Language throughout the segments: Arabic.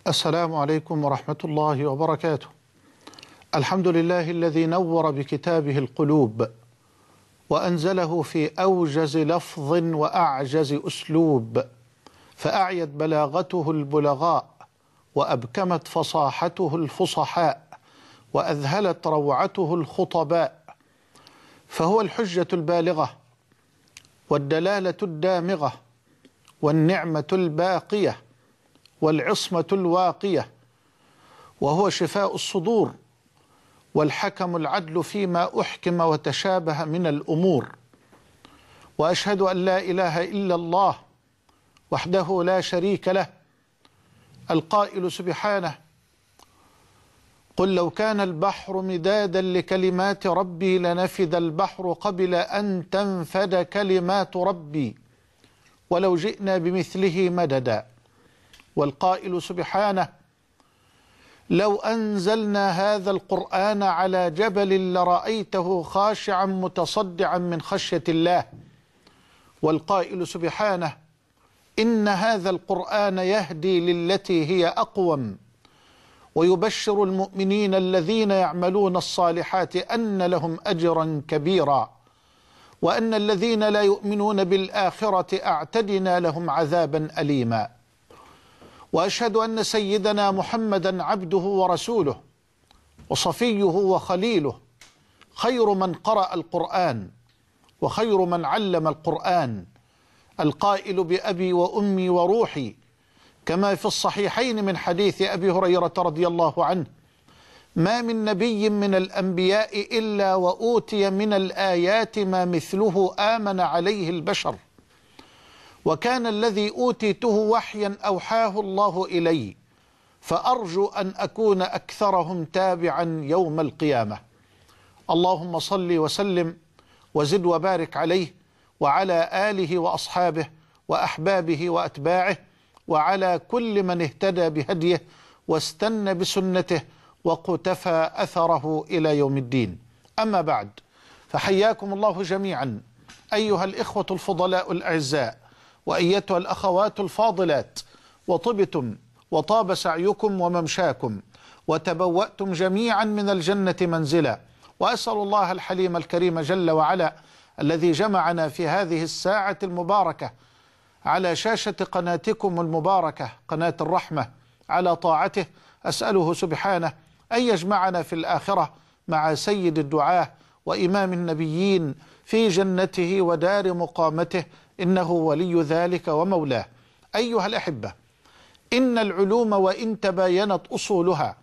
السلام عليكم ورحمة الله وبركاته. الحمد لله الذي نور بكتابه القلوب وأنزله في أوجز لفظ وأعجز أسلوب، فأعيت بلاغته البلغاء وأبكمت فصاحته الفصحاء وأذهلت روعته الخطباء، فهو الحجة البالغة والدلالة الدامغة والنعمة الباقية والعصمة الواقية، وهو شفاء الصدور والحكم العدل فيما أحكم وتشابه من الأمور. وأشهد أن لا إله إلا الله وحده لا شريك له، القائل سبحانه: قل لو كان البحر مدادا لكلمات ربي لنفد البحر قبل أن تنفد كلمات ربي ولو جئنا بمثله مددا. والقائل سبحانه: لو أنزلنا هذا القرآن على جبل لرأيته خاشعا متصدعا من خشية الله. والقائل سبحانه: إن هذا القرآن يهدي للتي هي أقوم ويبشر المؤمنين الذين يعملون الصالحات أن لهم أجرا كبيرا وأن الذين لا يؤمنون بالآخرة أعتدنا لهم عذابا أليما. وأشهد أن سيدنا محمدا عبده ورسوله وصفيه وخليله، خير من قرأ القرآن وخير من علم القرآن، القائل بأبي وأمي وروحي، كما في الصحيحين من حديث أبي هريرة رضي الله عنه: ما من نبي من الأنبياء إلا وأوتي من الآيات ما مثله آمن عليه البشر، وكان الذي أوتيته وحيا أوحاه الله إلي، فأرجو أن أكون أكثرهم تابعا يوم القيامة. اللهم صل وسلم وزد وبارك عليه وعلى آله وأصحابه وأحبابه وأتباعه وعلى كل من اهتدى بهديه واستنى بسنته وقتفى أثره إلى يوم الدين. أما بعد، فحياكم الله جميعا أيها الإخوة الفضلاء الأعزاء وأيتها الأخوات الفاضلات، وطبتم وطاب سعيكم وممشاكم وتبوأتم جميعا من الجنة منزلا. وأسأل الله الحليم الكريم جل وعلا الذي جمعنا في هذه الساعة المباركة على شاشة قناتكم المباركة قناة الرحمة على طاعته، أسأله سبحانه أن يجمعنا في الآخرة مع سيد الدعاة وإمام النبيين في جنته ودار مقامته، إنه ولي ذلك ومولاه. أيها الأحبة، إن العلوم وإن تباينت أصولها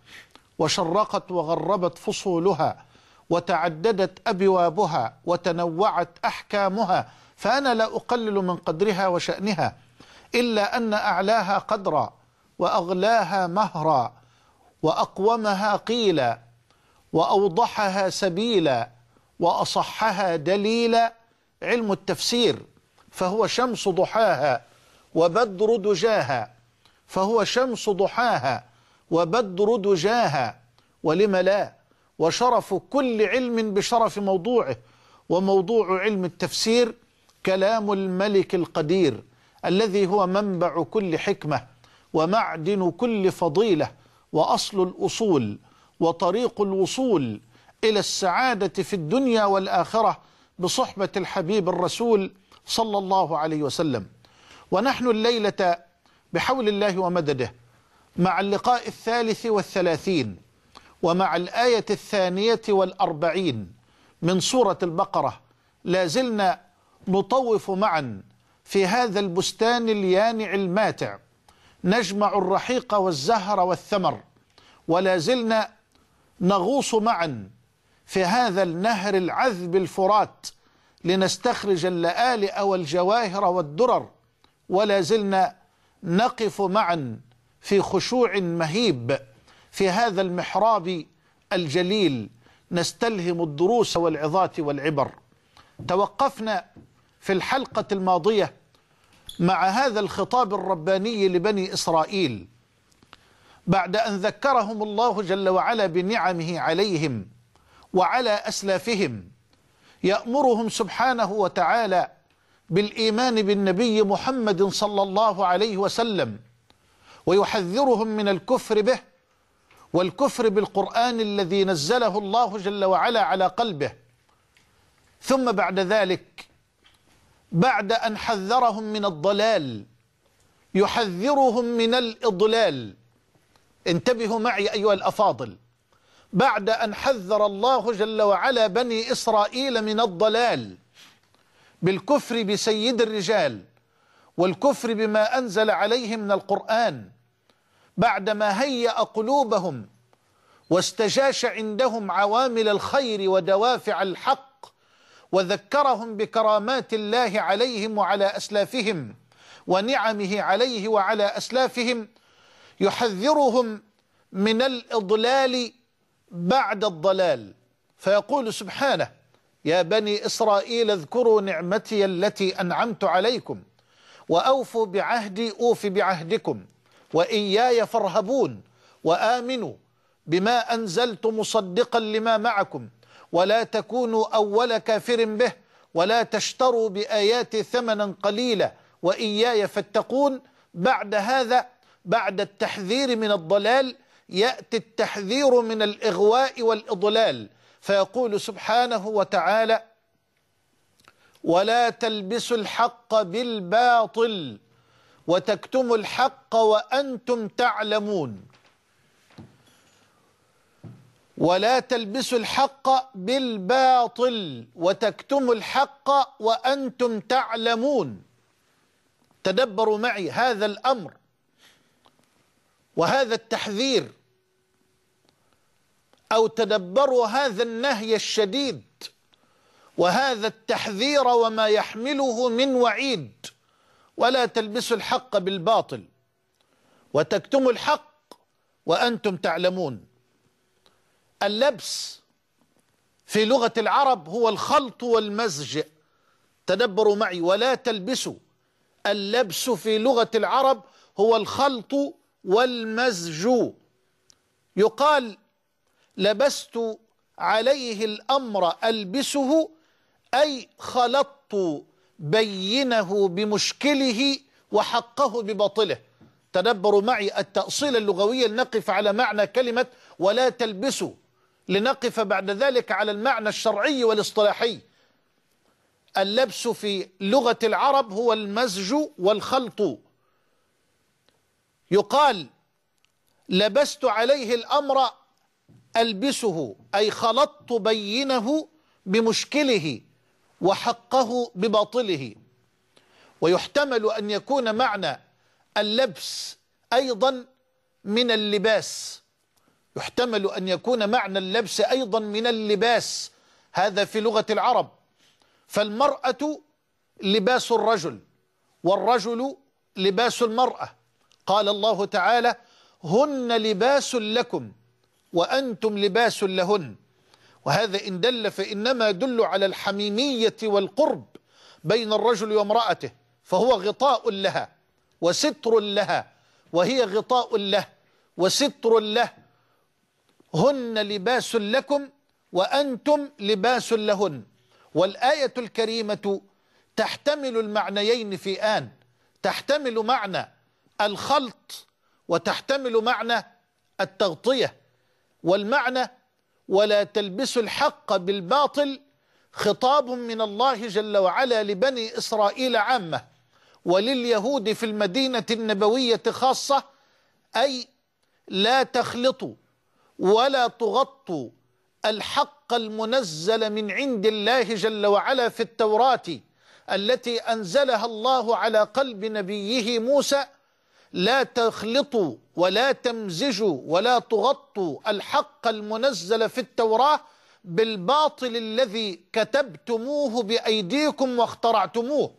وشرقت وغربت فصولها وتعددت أبوابها وتنوعت أحكامها، فأنا لا أقلل من قدرها وشأنها، إلا أن أعلاها قدرا وأغلاها مهرا وأقومها قيلا وأوضحها سبيلا وأصحها دليلا علم التفسير، فهو شمس ضحاها وبدر دجاها، فهو شمس ضحاها وبدر دجاها، ولم لا؟ وشرف كل علم بشرف موضوعه، وموضوع علم التفسير كلام الملك القدير الذي هو منبع كل حكمة ومعدن كل فضيلة وأصل الأصول وطريق الوصول إلى السعادة في الدنيا والآخرة بصحبة الحبيب الرسول صلى الله عليه وسلم. ونحن الليلة بحول الله ومدده مع اللقاء 33 ومع الآية 42 من سورة البقرة، لازلنا نطوف معا في هذا البستان اليانع الماتع، نجمع الرحيق والزهر والثمر، ولازلنا نغوص معا في هذا النهر العذب الفرات لنستخرج اللآلئ والجواهر والدرر، ولازلنا نقف معا في خشوع مهيب في هذا المحراب الجليل نستلهم الدروس والعظات والعبر. توقفنا في الحلقة الماضية مع هذا الخطاب الرباني لبني إسرائيل بعد أن ذكرهم الله جل وعلا بنعمه عليهم وعلى أسلافهم، يأمرهم سبحانه وتعالى بالإيمان بالنبي محمد صلى الله عليه وسلم، ويحذرهم من الكفر به والكفر بالقرآن الذي نزله الله جل وعلا على قلبه. ثم بعد ذلك، بعد أن حذرهم من الضلال، يحذرهم من الإضلال. انتبهوا معي أيها الأفاضل، بعد أن حذر الله جل وعلا بني إسرائيل من الضلال بالكفر بسيد الرجال والكفر بما أنزل عليهم من القرآن، بعدما هيأ قلوبهم واستجاش عندهم عوامل الخير ودوافع الحق، وذكرهم بكرامات الله عليهم وعلى أسلافهم ونعمه عليه وعلى أسلافهم، يحذرهم من الإضلال بعد الضلال، فيقول سبحانه: يا بني إسرائيل اذكروا نعمتي التي أنعمت عليكم وأوفوا بعهدي أوف بعهدكم وإياي فارهبون وآمنوا بما أنزلت مصدقا لما معكم ولا تكونوا أول كافر به ولا تشتروا بآياتي ثمنا قليلا وإياي فاتقون. بعد هذا، بعد التحذير من الضلال، يأتي التحذير من الإغواء والإضلال، فيقول سبحانه وتعالى: ولا تلبسوا الحق بالباطل وتكتموا الحق وأنتم تعلمون. ولا تلبسوا الحق بالباطل وتكتموا الحق وأنتم تعلمون. تدبروا معي هذا الأمر وهذا التحذير، أو تدبروا هذا النهي الشديد وهذا التحذير وما يحمله من وعيد. ولا تلبسوا الحق بالباطل وتكتموا الحق وأنتم تعلمون. اللبس في لغة العرب هو الخلط والمزج. تدبروا معي، ولا تلبسوا. اللبس في لغة العرب هو الخلط والمزج. يقال: لبست عليه الأمر ألبسه، أي خلطت بينه بمشكله وحقه بباطله. تدبروا معي التأصيل اللغوي، لنقف على معنى كلمة ولا تلبسوا، لنقف بعد ذلك على المعنى الشرعي والاصطلاحي. اللبس في لغة العرب هو المزج والخلط. يقال: لبست عليه الأمر ألبسه، أي خلطت بينه بمشكله وحقه بباطله. ويحتمل أن يكون معنى اللبس أيضا من اللباس، يحتمل أن يكون معنى اللبس أيضا من اللباس، هذا في لغة العرب. فالمرأة لباس الرجل والرجل لباس المرأة. قال الله تعالى: هن لباس لكم وأنتم لباس لهن. وهذا إن دل فإنما يدل على الحميمية والقرب بين الرجل وامرأته، فهو غطاء لها وستر لها وهي غطاء له وستر له. هن لباس لكم وأنتم لباس لهن. والآية الكريمة تحتمل المعنيين في آن، تحتمل معنى الخلط وتحتمل معنى التغطية. والمعنى ولا تلبسوا الحق بالباطل خطاب من الله جل وعلا لبني إسرائيل عامة ولليهود في المدينة النبوية خاصة، أي لا تخلطوا ولا تغطوا الحق المنزل من عند الله جل وعلا في التوراة التي أنزلها الله على قلب نبيه موسى. لا تخلطوا ولا تمزجوا ولا تغطوا الحق المنزل في التوراة بالباطل الذي كتبتموه بأيديكم واخترعتموه.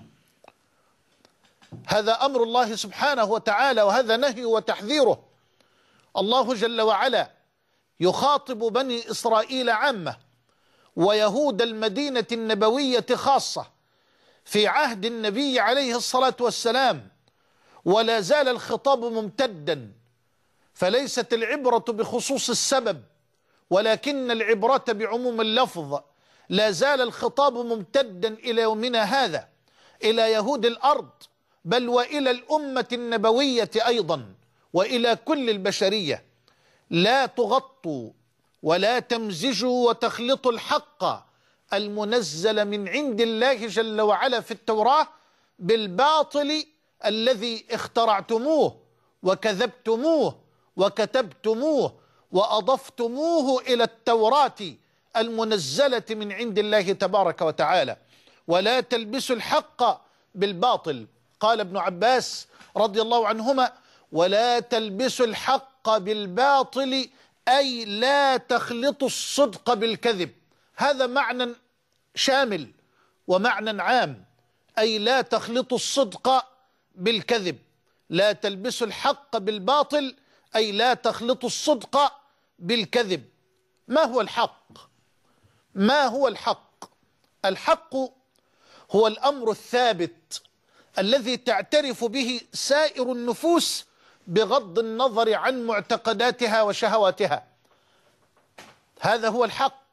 هذا أمر الله سبحانه وتعالى، وهذا نهي وتحذيره. الله جل وعلا يخاطب بني إسرائيل عامة ويهود المدينة النبوية خاصة في عهد النبي عليه الصلاة والسلام، ولا زال الخطاب ممتدا، فليست العبرة بخصوص السبب ولكن العبرة بعموم اللفظ. لا زال الخطاب ممتدا إلى يومنا هذا إلى يهود الأرض، بل وإلى الأمة النبوية أيضا. وإلى كل البشرية: لا تغطوا ولا تمزجوا وتخلطوا الحق المنزل من عند الله جل وعلا في التوراة بالباطل الذي اخترعتموه وكذبتموه وكتبتموه وأضفتموه إلى التوراة المنزلة من عند الله تبارك وتعالى. ولا تلبسوا الحق بالباطل. قال ابن عباس رضي الله عنهما: ولا تلبسوا الحق بالباطل، أي لا تخلطوا الصدق بالكذب. هذا معنى شامل ومعنى عام، أي لا تخلطوا الصدق بالكذب. لا تلبسوا الحق بالباطل، أي لا تخلطوا الصدق بالكذب. ما هو الحق؟ ما هو الحق؟ الحق هو الأمر الثابت الذي تعترف به سائر النفوس بغض النظر عن معتقداتها وشهواتها. هذا هو الحق.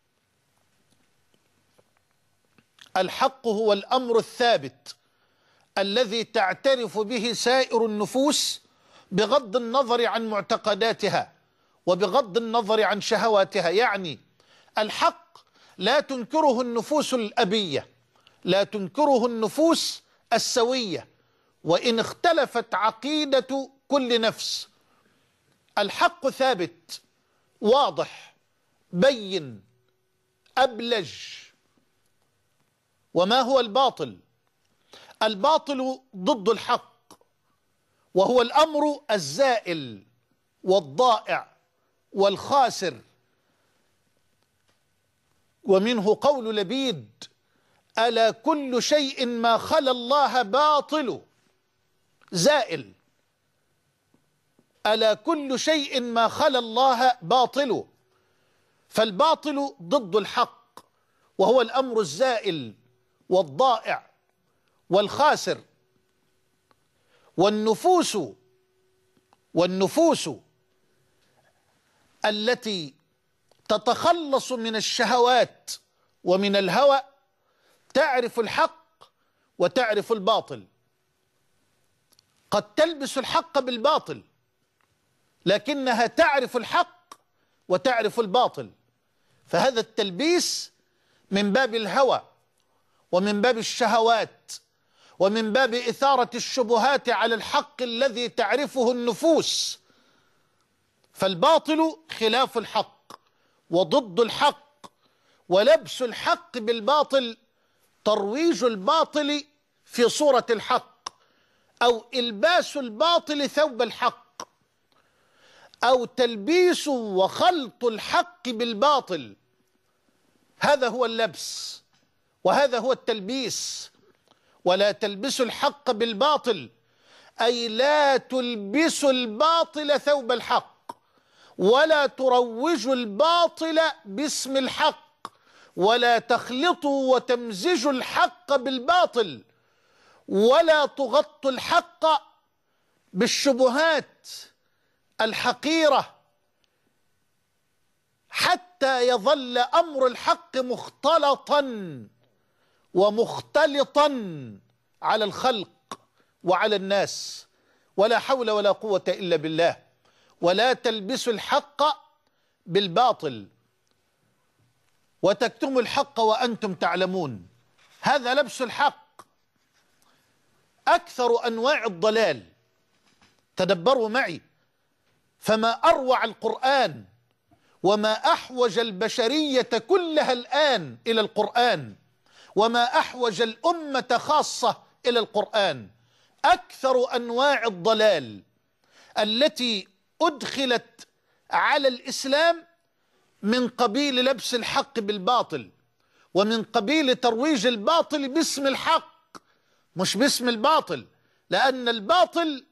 الحق هو الأمر الثابت الذي تعترف به سائر النفوس بغض النظر عن معتقداتها وبغض النظر عن شهواتها. يعني الحق لا تنكره النفوس الأبية، لا تنكره النفوس السوية، وإن اختلفت عقيدة كل نفس. الحق ثابت، واضح، بين، أبلج. وما هو الباطل؟ الباطل ضد الحق، وهو الأمر الزائل والضائع والخاسر. ومنه قول لبيد: ألا كل شيء ما خلا الله باطل زائل. ألا كل شيء ما خلا الله باطل. فالباطل ضد الحق، وهو الأمر الزائل والضائع والخاسر. والنفوس التي تتخلص من الشهوات ومن الهوى تعرف الحق وتعرف الباطل. قد تلبس الحق بالباطل، لكنها تعرف الحق وتعرف الباطل. فهذا التلبيس من باب الهوى ومن باب الشهوات ومن باب إثارة الشبهات على الحق الذي تعرفه النفوس. فالباطل خلاف الحق وضد الحق، ولبس الحق بالباطل ترويج الباطل في صورة الحق، أو إلباس الباطل ثوب الحق، أو تلبيس وخلط الحق بالباطل. هذا هو اللبس وهذا هو التلبيس. ولا تلبسوا الحق بالباطل، أي لا تلبسوا الباطل ثوب الحق، ولا تروجوا الباطل باسم الحق، ولا تخلطوا وتمزجوا الحق بالباطل، ولا تغطوا الحق بالشبهات الحقيرة حتى يظل أمر الحق مختلطا ومختلطا على الخلق وعلى الناس. ولا حول ولا قوة إلا بالله. ولا تلبسوا الحق بالباطل وتكتموا الحق وأنتم تعلمون. هذا لبس الحق. أكثر أنواع الضلال، تدبروا معي، فما أروع القرآن وما أحوج البشرية كلها الآن إلى القرآن، وما أحوج الأمة خاصة إلى القرآن. أكثر أنواع الضلال التي أدخلت على الإسلام من قبيل لبس الحق بالباطل، ومن قبيل ترويج الباطل باسم الحق مش باسم الباطل، لأن الباطل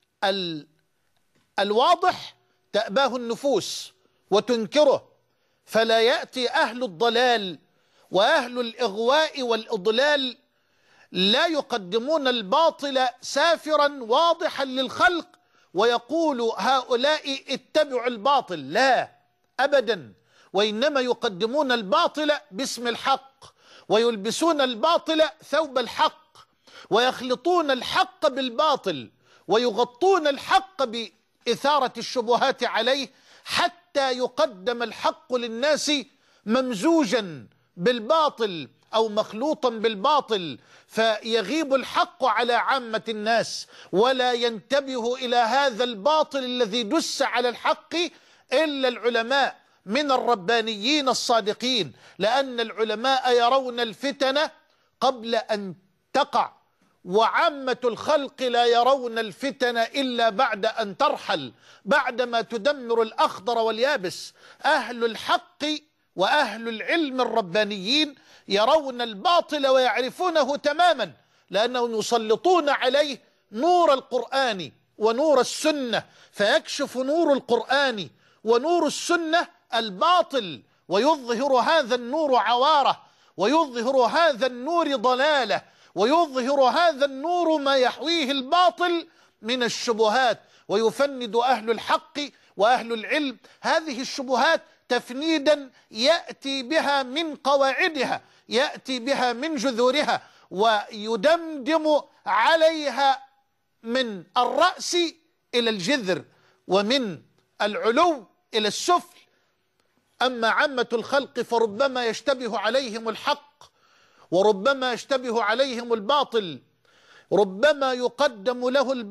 الواضح تأباه النفوس وتنكره. فلا يأتي أهل الضلال وأهل الإغواء والإضلال لا يقدمون الباطل سافرا واضحا للخلق ويقول هؤلاء اتبعوا الباطل، لا أبدا، وإنما يقدمون الباطل باسم الحق، ويلبسون الباطل ثوب الحق، ويخلطون الحق بالباطل، ويغطون الحق إثارة الشبهات عليه حتى يقدم الحق للناس ممزوجا بالباطل أو مخلوطا بالباطل، فيغيب الحق على عامة الناس ولا ينتبه إلى هذا الباطل الذي دس على الحق إلا العلماء من الربانيين الصادقين، لأن العلماء يرون الفتن قبل أن تقع، وعامة الخلق لا يرون الفتن إلا بعد أن ترحل، بعدما تدمر الأخضر واليابس. أهل الحق وأهل العلم الربانيين يرون الباطل ويعرفونه تماما، لأنهم يسلطون عليه نور القرآن ونور السنة، فيكشف نور القرآن ونور السنة الباطل، ويظهر هذا النور عواره، ويظهر هذا النور ضلاله، ويظهر هذا النور ما يحويه الباطل من الشبهات، ويفند أهل الحق وأهل العلم هذه الشبهات تفنيدا يأتي بها من قواعدها، يأتي بها من جذورها، ويدمدم عليها من الرأس إلى الجذر ومن العلو إلى السفل. أما عامة الخلق فربما يشتبه عليهم الحق وربما يشتبه عليهم الباطل، ربما يقدم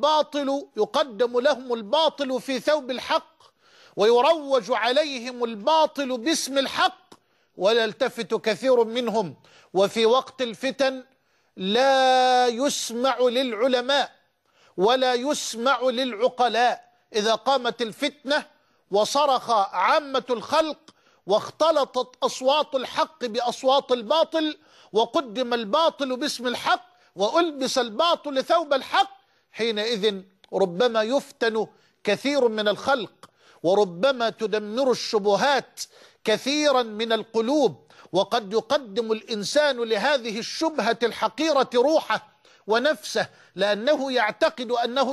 لهم الباطل في ثوب الحق، ويروج عليهم الباطل باسم الحق، ولا يلتفت كثير منهم. وفي وقت الفتن لا يسمع للعلماء ولا يسمع للعقلاء. إذا قامت الفتنة وصرخ عامة الخلق واختلطت أصوات الحق بأصوات الباطل، وقدم الباطل باسم الحق وألبس الباطل ثوب الحق، حينئذ ربما يفتن كثير من الخلق، وربما تدمر الشبهات كثيرا من القلوب. وقد يقدم الإنسان لهذه الشبهة الحقيرة روحه ونفسه، لأنه يعتقد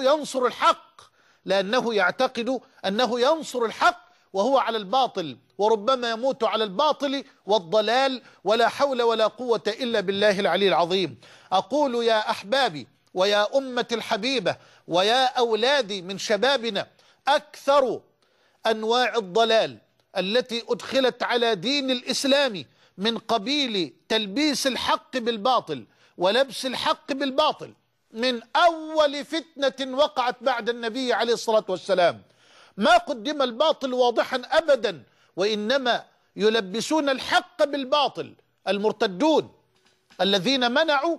أنه ينصر الحق وهو على الباطل، وربما يموت على الباطل والضلال، ولا حول ولا قوة إلا بالله العلي العظيم. أقول يا أحبابي ويا أمة الحبيبة ويا أولادي من شبابنا، أكثر أنواع الضلال التي أدخلت على دين الإسلام من قبيل تلبيس الحق بالباطل ولبس الحق بالباطل، من أول فتنة وقعت بعد النبي عليه الصلاة والسلام ما قدم الباطل واضحا أبدا، وإنما يلبسون الحق بالباطل. المرتدون الذين منعوا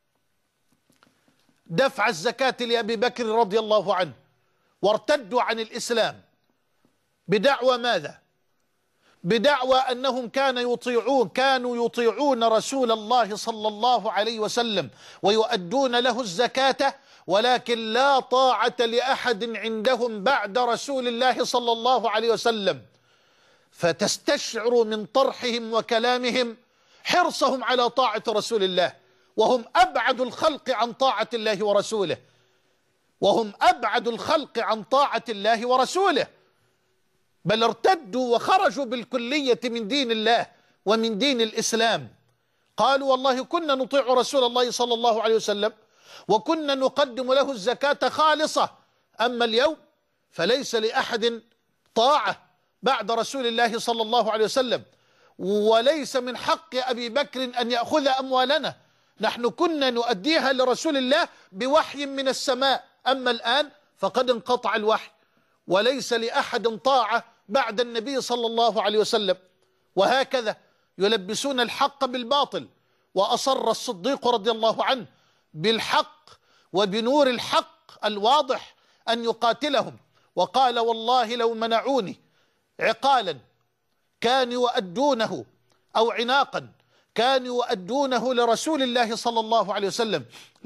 دفع الزكاة لأبي بكر رضي الله عنه وارتدوا عن الإسلام بدعوى ماذا؟ بدعوى أنهم كانوا يطيعون رسول الله صلى الله عليه وسلم ويؤدون له الزكاة، ولكن لا طاعة لأحد عندهم بعد رسول الله صلى الله عليه وسلم. فتستشعر من طرحهم وكلامهم حرصهم على طاعة رسول الله، وهم أبعد الخلق عن طاعة الله ورسوله، وهم أبعد الخلق عن طاعة الله ورسوله، بل ارتدوا وخرجوا بالكلية من دين الله ومن دين الإسلام. قالوا والله كنا نطيع رسول الله صلى الله عليه وسلم وكنا نقدم له الزكاة خالصة، أما اليوم فليس لأحد طاعة بعد رسول الله صلى الله عليه وسلم، وليس من حق أبي بكر أن يأخذ أموالنا، نحن كنا نؤديها لرسول الله بوحي من السماء، أما الآن فقد انقطع الوحي وليس لأحد طاعة بعد النبي صلى الله عليه وسلم. وهكذا يلبسون الحق بالباطل. وأصر الصديق رضي الله عنه بالحق وبنور الحق الواضح أن يقاتلهم، وقال والله لو منعوني عقالا كانوا يؤدونه أو عناقا كانوا يؤدونه لرسول الله صلى الله عليه وسلم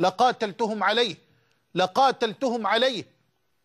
لقاتلتهم عليه.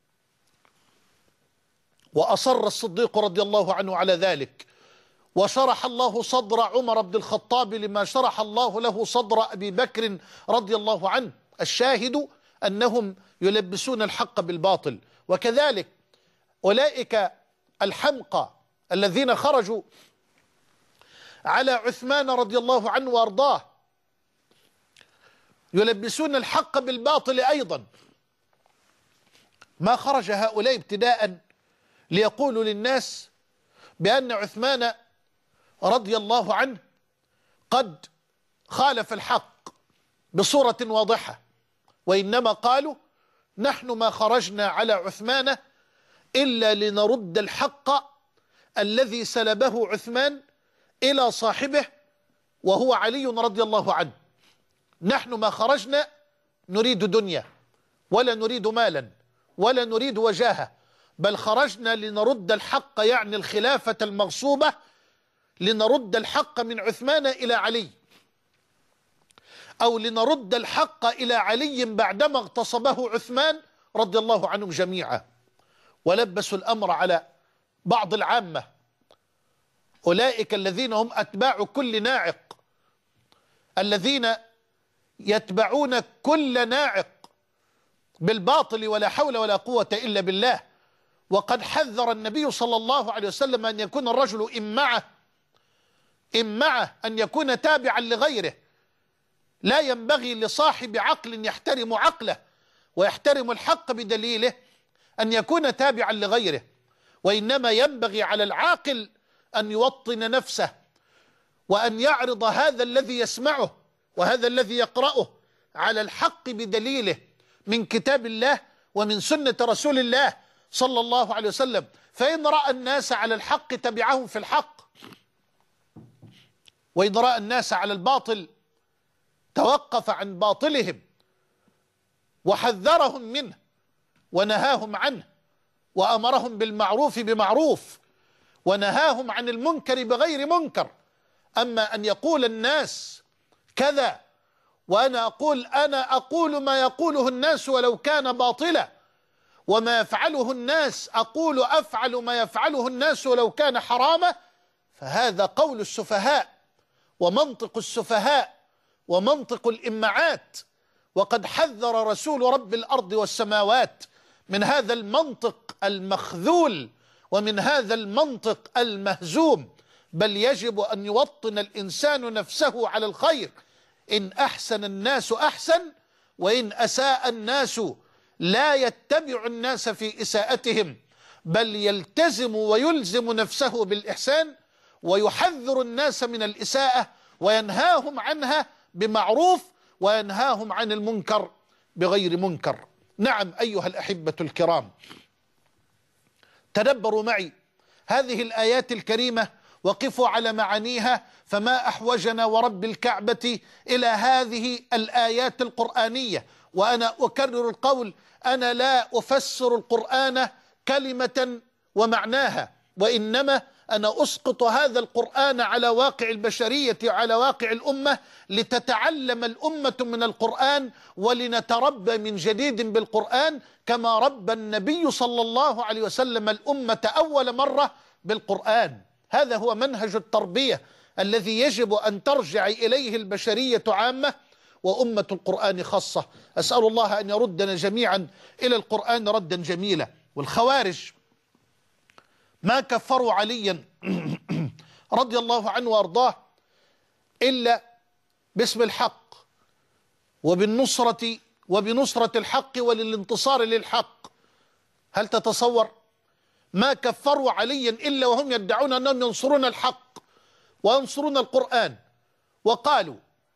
وأصر الصديق رضي الله عنه على ذلك، وشرح الله صدر عمر بن الخطاب لما شرح الله له صدر أبي بكر رضي الله عنه. الشاهد أنهم يلبسون الحق بالباطل. وكذلك أولئك الحمقى الذين خرجوا على عثمان رضي الله عنه وأرضاه يلبسون الحق بالباطل أيضا، ما خرج هؤلاء ابتداء ليقولوا للناس بأن عثمان رضي الله عنه قد خالف الحق بصورة واضحة، وإنما قالوا نحن ما خرجنا على عثمان إلا لنرد الحق الذي سلبه عثمان إلى صاحبه وهو علي رضي الله عنه. نحن ما خرجنا نريد دنيا ولا نريد مالا ولا نريد وجاهة، بل خرجنا لنرد الحق، يعني الخلافة المغصوبة، لنرد الحق من عثمان إلى علي، أو لنرد الحق إلى علي بعدما اغتصبه عثمان رضي الله عنهم جميعا. ولبسوا الأمر على بعض العامة، أولئك الذين هم أتباع كل ناعق، الذين يتبعون كل ناعق بالباطل ولا حول ولا قوة إلا بالله. وقد حذر النبي صلى الله عليه وسلم أن يكون الرجل إمعه أن يكون تابعا لغيره. لا ينبغي لصاحب عقل يحترم عقله ويحترم الحق بدليله أن يكون تابعا لغيره، وإنما ينبغي على العاقل أن يوطن نفسه وأن يعرض هذا الذي يسمعه وهذا الذي يقرأه على الحق بدليله من كتاب الله ومن سنة رسول الله صلى الله عليه وسلم. فإن رأى الناس على الحق تبعهم في الحق، وإن رأى الناس على الباطل توقف عن باطلهم وحذرهم منه ونهاهم عنه، وأمرهم بالمعروف بمعروف ونهاهم عن المنكر بغير منكر. أما أن يقول الناس كذا وأنا أقول ما يقوله الناس ولو كان باطلا، وما يفعله الناس أفعل ما يفعله الناس ولو كان حراما، فهذا قول السفهاء ومنطق السفهاء ومنطق الإمعات. وقد حذر رسول رب الأرض والسماوات من هذا المنطق المخذول ومن هذا المنطق المهزوم. بل يجب أن يوطن الإنسان نفسه على الخير. إن أحسن الناس أحسن، وإن أساء الناس لا يتبع الناس في إساءتهم، بل يلتزم ويلزم نفسه بالإحسان ويحذر الناس من الإساءة وينهاهم عنها بمعروف وينهاهم عن المنكر بغير منكر. نعم أيها الأحبة الكرام، تدبروا معي هذه الآيات الكريمة وقفوا على معانيها، فما أحوجنا ورب الكعبة إلى هذه الآيات القرآنية. وأنا أكرر القول، أنا لا أفسر القرآن كلمة ومعناها، وإنما أنا أسقط هذا القرآن على واقع البشرية وعلى واقع الأمة، لتتعلم الأمة من القرآن ولنتربى من جديد بالقرآن، كما ربى النبي صلى الله عليه وسلم الأمة أول مرة بالقرآن. هذا هو منهج التربية الذي يجب أن ترجع إليه البشرية عامة وأمة القرآن خاصة. أسأل الله أن يردنا جميعا إلى القرآن ردا جميلا. والخوارج ما كفروا عليا رضي الله عنه وأرضاه إلا باسم الحق وبنصرة الحق وللانتصار للحق. هل تتصور؟ ما كفروا عليا إلا وهم يدعون أنهم ينصرون الحق وينصرون القرآن. وقالوا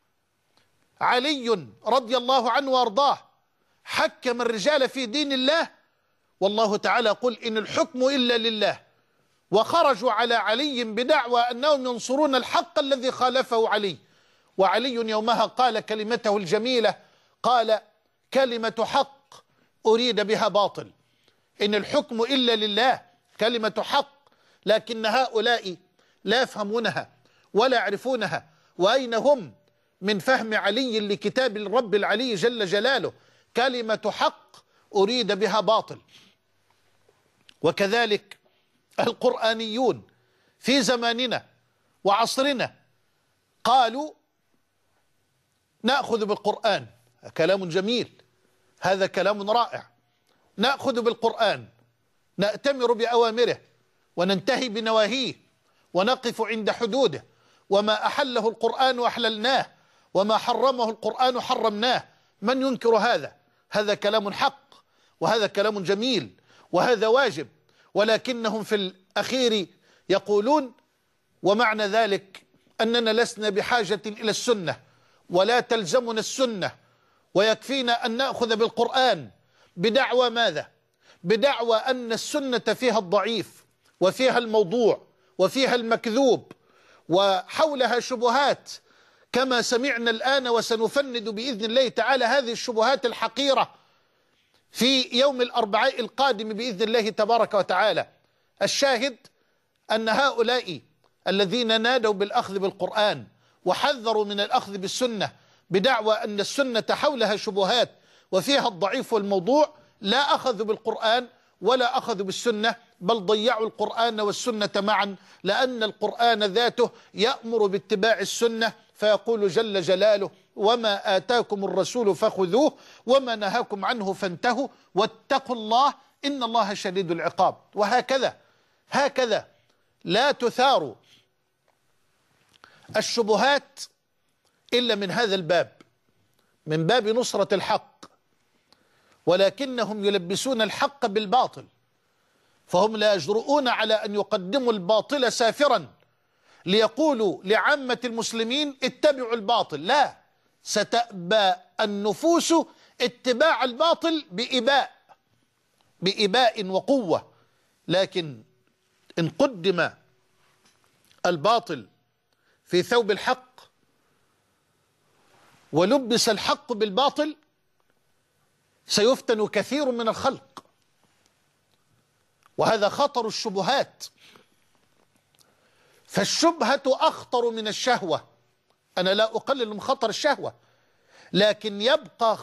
علي رضي الله عنه وأرضاه حكم الرجال في دين الله، والله تعالى قل إن الحكم إلا لله. وخرجوا على علي بدعوى أنهم ينصرون الحق الذي خالفه علي. وعلي يومها قال كلمته الجميلة، قال كلمة حق أريد بها باطل، إن الحكم إلا لله، كلمة حق، لكن هؤلاء لا يفهمونها ولا يعرفونها. وأين هم من فهم علي لكتاب الرب العلي جل جلاله؟ كلمة حق أريد بها باطل. وكذلك القرآنيون في زماننا وعصرنا قالوا نأخذ بالقرآن. كلام جميل، هذا كلام رائع. نأخذ بالقرآن، نأتمر بأوامره وننتهي بنواهيه ونقف عند حدوده، وما أحله القرآن أحللناه وما حرمه القرآن حرمناه. من ينكر هذا؟ هذا كلام حق وهذا كلام جميل وهذا واجب، ولكنهم في الأخير يقولون: ومعنى ذلك أننا لسنا بحاجة إلى السنة ولا تلزمنا السنة، ويكفينا أن نأخذ بالقرآن. بدعوى ماذا؟ بدعوى أن السنة فيها الضعيف وفيها الموضوع وفيها المكذوب وحولها شبهات، كما سمعنا الآن، وسنفند بإذن الله تعالى هذه الشبهات الحقيرة في يوم الأربعاء القادم بإذن الله تبارك وتعالى. الشاهد أن هؤلاء الذين نادوا بالأخذ بالقرآن وحذروا من الأخذ بالسنة بدعوى أن السنة حولها شبهات وفيها الضعيف والموضوع، لا أخذوا بالقرآن ولا أخذوا بالسنة، بل ضيعوا القرآن والسنة معا، لأن القرآن ذاته يأمر باتباع السنة، فيقول جل جلاله: وما آتاكم الرسول فخذوه وما نهاكم عنه فانتهوا واتقوا الله إن الله شديد العقاب. هكذا لا تثار الشبهات إلا من هذا الباب، من باب نصرة الحق، ولكنهم يلبسون الحق بالباطل، فهم لا يجرؤون على أن يقدموا الباطل سافرا ليقولوا لعامة المسلمين اتبعوا الباطل. لا، ستأبى النفوس اتباع الباطل بإباء وقوة. لكن إن قدم الباطل في ثوب الحق ولبس الحق بالباطل سيفتن كثير من الخلق، وهذا خطر الشبهات. فالشبهة أخطر من الشهوة. أنا لا أقلل من خطر الشهوة، لكن يبقى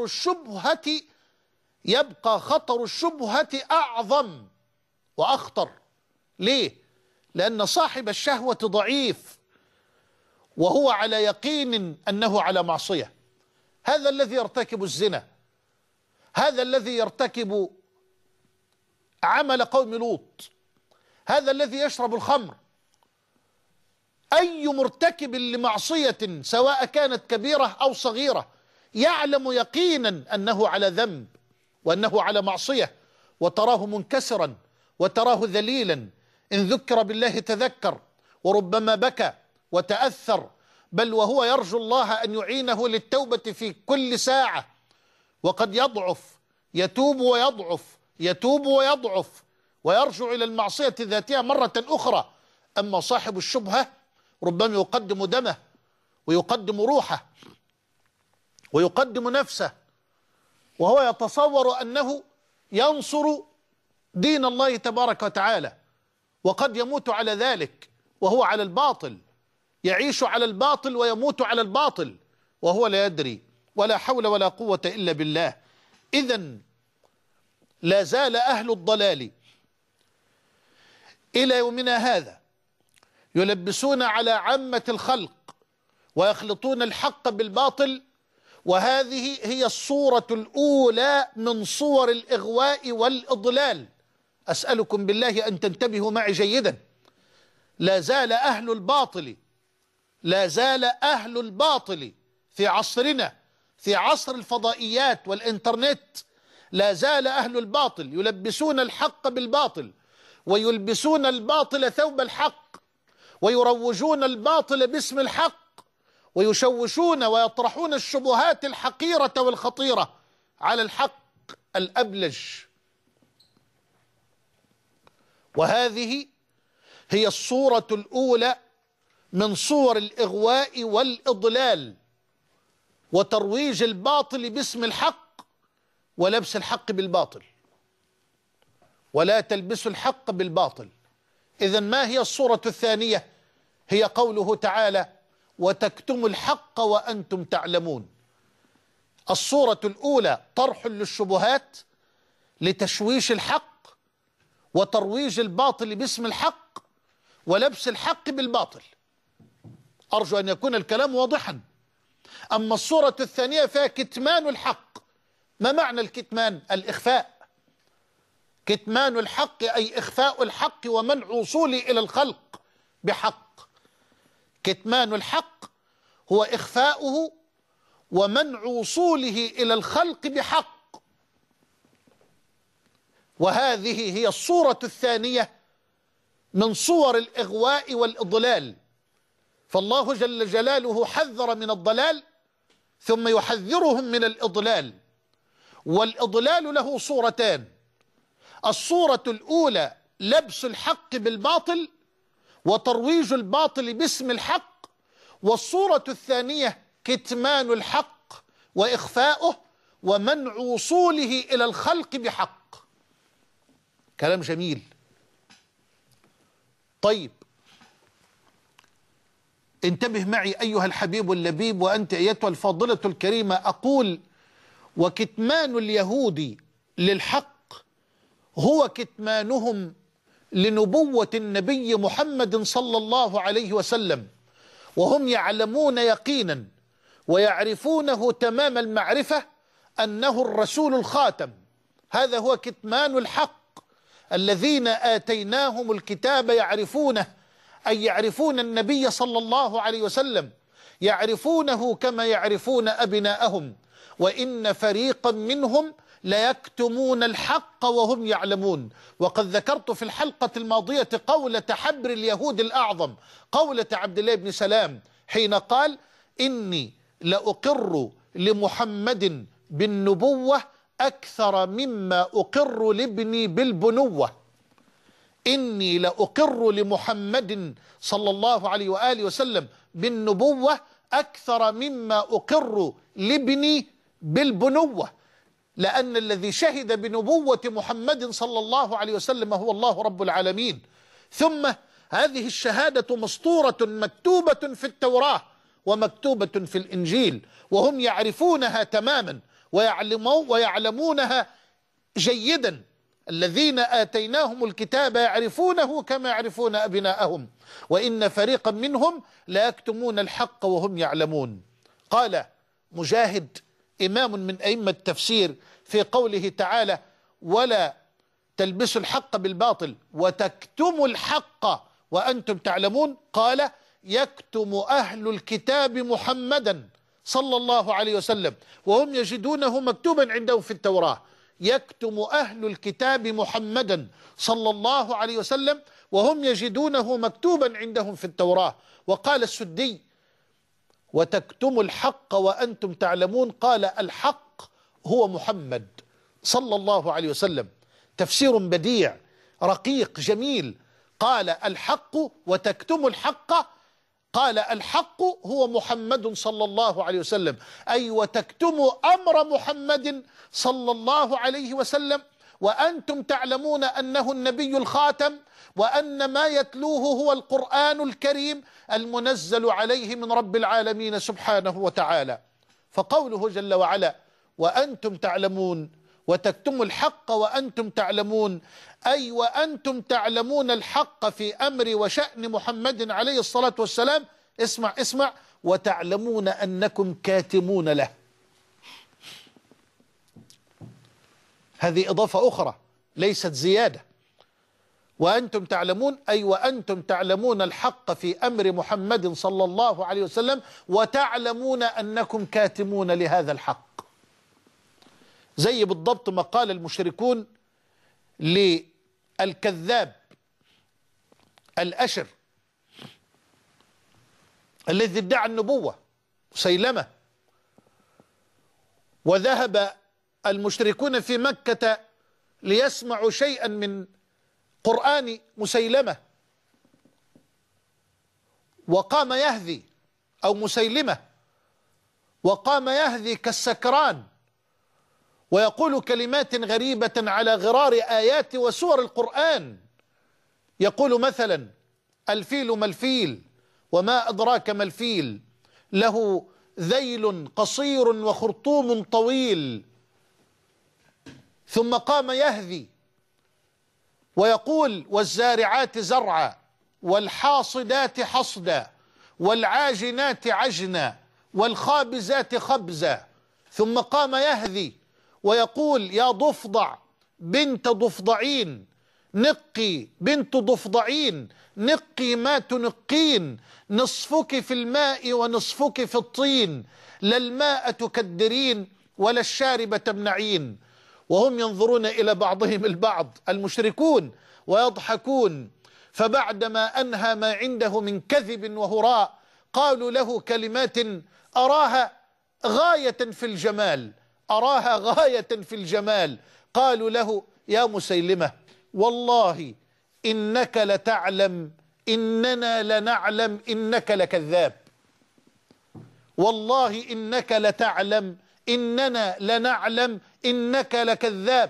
خطر الشبهة أعظم وأخطر. ليه؟ لأن صاحب الشهوة ضعيف وهو على يقين أنه على معصية. هذا الذي يرتكب الزنا، هذا الذي يرتكب عمل قوم لوط، هذا الذي يشرب الخمر، أي مرتكب لمعصية سواء كانت كبيرة أو صغيرة يعلم يقينا أنه على ذنب وأنه على معصية، وتراه منكسرا وتراه ذليلا، إن ذكر بالله تذكر وربما بكى وتأثر، بل وهو يرجو الله أن يعينه للتوبة في كل ساعة، وقد يضعف، يتوب ويضعف، يتوب ويضعف، ويرجع إلى المعصية ذاتها مرة أخرى. أما صاحب الشبهة ربما يقدم دمه ويقدم روحه ويقدم نفسه، وهو يتصور أنه ينصر دين الله تبارك وتعالى، وقد يموت على ذلك وهو على الباطل، يعيش على الباطل ويموت على الباطل وهو لا يدري. ولا حول ولا قوة إلا بالله. إذن لا زال أهل الضلال إلى يومنا هذا يلبسون على عامة الخلق ويخلطون الحق بالباطل، وهذه هي الصورة الأولى من صور الإغواء والإضلال. أسألكم بالله أن تنتبهوا معي جيدا. لا زال أهل الباطل في عصرنا، في عصر الفضائيات والإنترنت، لا زال أهل الباطل يلبسون الحق بالباطل، ويلبسون الباطل ثوب الحق، ويروجون الباطل باسم الحق، ويشوشون ويطرحون الشبهات الحقيرة والخطيرة على الحق الأبلج. وهذه هي الصورة الأولى من صور الإغواء والإضلال، وترويج الباطل باسم الحق ولبس الحق بالباطل. ولا تلبسوا الحق بالباطل. إذن ما هي الصورة الثانية؟ هي قوله تعالى: وتكتموا الحق وأنتم تعلمون. الصورة الأولى طرح للشبهات لتشويش الحق وترويج الباطل باسم الحق ولبس الحق بالباطل. أرجو أن يكون الكلام واضحا. أما الصورة الثانية فيها كتمان الحق. ما معنى الكتمان؟ الإخفاء. كتمان الحق أي إخفاء الحق ومنع وصوله إلى الخلق بحق. كتمان الحق هو إخفاؤه ومنع وصوله إلى الخلق بحق. وهذه هي الصورة الثانية من صور الإغواء والإضلال. فالله جل جلاله حذر من الضلال ثم يحذرهم من الإضلال. والإضلال له صورتان: الصورة الأولى لبس الحق بالباطل وترويج الباطل باسم الحق، والصورة الثانية كتمان الحق وإخفاؤه ومنع وصوله إلى الخلق بحق. كلام جميل. طيب، انتبه معي أيها الحبيب اللبيب وأنت أيتها الفاضلة الكريمة. أقول: وكتمان اليهود للحق هو كتمانهم لنبوة النبي محمد صلى الله عليه وسلم، وهم يعلمون يقينا ويعرفونه تمام المعرفة أنه الرسول الخاتم. هذا هو كتمان الحق. الذين آتيناهم الكتاب يعرفونه، أي يعرفون النبي صلى الله عليه وسلم، يعرفونه كما يعرفون أبناءهم، وإن فريقا منهم ليكتمون الحق وهم يعلمون. وقد ذكرت في الحلقة الماضية قولة حبر اليهود الأعظم، قولة عبد الله بن سلام، حين قال: إني لأقر لمحمد بالنبوة أكثر مما أقر لابني بالبنوة. إني لأقر لمحمد صلى الله عليه وآله وسلم بالنبوة أكثر مما أقر لابني بالبنوة، لأن الذي شهد بنبوة محمد صلى الله عليه وسلم هو الله رب العالمين. ثم هذه الشهادة مسطورة مكتوبة في التوراة ومكتوبة في الإنجيل، وهم يعرفونها تماما ويعلمونها جيدا. الذين آتيناهم الكتاب يعرفونه كما يعرفون أبناءهم، وإن فريقا منهم لا يكتمون الحق وهم يعلمون. قال مجاهد إمام من أئمة التفسير في قوله تعالى: ولا تلبسوا الحق بالباطل وتكتموا الحق وأنتم تعلمون، قال: يكتم أهل الكتاب محمدا صلى الله عليه وسلم وهم يجدونه مكتوبا عندهم في التوراة. يكتم أهل الكتاب محمدا صلى الله عليه وسلم وهم يجدونه مكتوبا عندهم في التوراة. وقال السدي: وتكتم الحق وأنتم تعلمون، قال: الحق هو محمد صلى الله عليه وسلم. تفسير بديع رقيق جميل. قال: الحق وتكتم الحق، قال: الحق هو محمد صلى الله عليه وسلم، أي وتكتم أمر محمد صلى الله عليه وسلم وأنتم تعلمون أنه النبي الخاتم، وأن ما يتلوه هو القرآن الكريم المنزل عليه من رب العالمين سبحانه وتعالى. فقوله جل وعلا: وأنتم تعلمون وتكتموا الحق وأنتم تعلمون، أي وأنتم تعلمون الحق في أمر وشأن محمد عليه الصلاة والسلام. اسمع: وتعلمون أنكم كاتمون له. هذه إضافة أخرى ليست زيادة. وأنتم تعلمون، أي وأنتم تعلمون الحق في أمر محمد صلى الله عليه وسلم، وتعلمون أنكم كاتمون لهذا الحق. زي بالضبط ما قال المشركون للكذاب الأشر الذي ادعى النبوة، مسيلمة، وذهب المشركون في مكة ليسمعوا شيئا من قرآن مسيلمة، وقام يهذي، أو مسيلمة، وقام يهذي كالسكران ويقول كلمات غريبة على غرار آيات وسور القرآن. يقول مثلا: الفيل ما الفيل وما أدراك ما الفيل، له ذيل قصير وخرطوم طويل. ثم قام يهذي ويقول: والزارعات زرعا والحاصدات حصدا والعاجنات عجنا والخابزات خبزا. ثم قام يهذي ويقول: يا ضفدع بنت ضفدعين، نقي بنت ضفدعين، نقي ما تنقين، نصفك في الماء ونصفك في الطين، لا الماء تكدرين ولا الشارب تمنعين. وهم ينظرون إلى بعضهم البعض المشركون ويضحكون. فبعدما أنهى ما عنده من كذب وهراء قالوا له كلمات أراها غاية في الجمال، أراها غاية في الجمال. قالوا له يا مسيلمة والله إنك لتعلم إننا لنعلم إنك لكذاب، والله إنك لتعلم إننا لنعلم إنك لكذاب.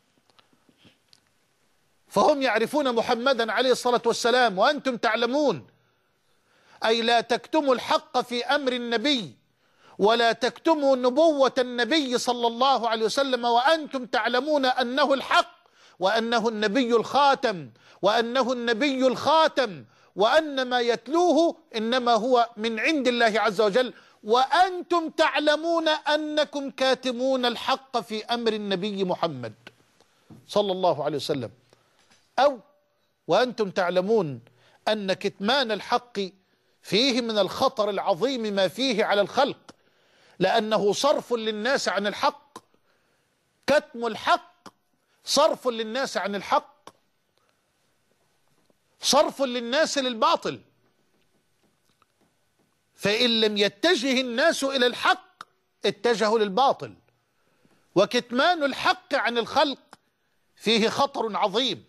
فهم يعرفون محمدا عليه الصلاة والسلام وأنتم تعلمون، أي لا تكتموا الحق في أمر النبي ولا تكتموا نبوة النبي صلى الله عليه وسلم وأنتم تعلمون أنه الحق وأنه النبي الخاتم وأنه النبي الخاتم وأن ما يتلوه إنما هو من عند الله عز وجل، وأنتم تعلمون أنكم كاتمون الحق في أمر النبي محمد صلى الله عليه وسلم، أو وأنتم تعلمون أن كتمان الحق فيه من الخطر العظيم ما فيه على الخلق، لأنه صرف للناس عن الحق. كتم الحق صرف للناس عن الحق، صرف للناس للباطل. فإن لم يتجه الناس إلى الحق اتجهوا للباطل، وكتمان الحق عن الخلق فيه خطر عظيم،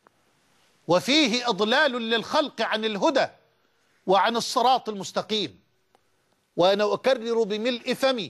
وفيه إضلال للخلق عن الهدى وعن الصراط المستقيم. وأنا أكرر بملء فمي،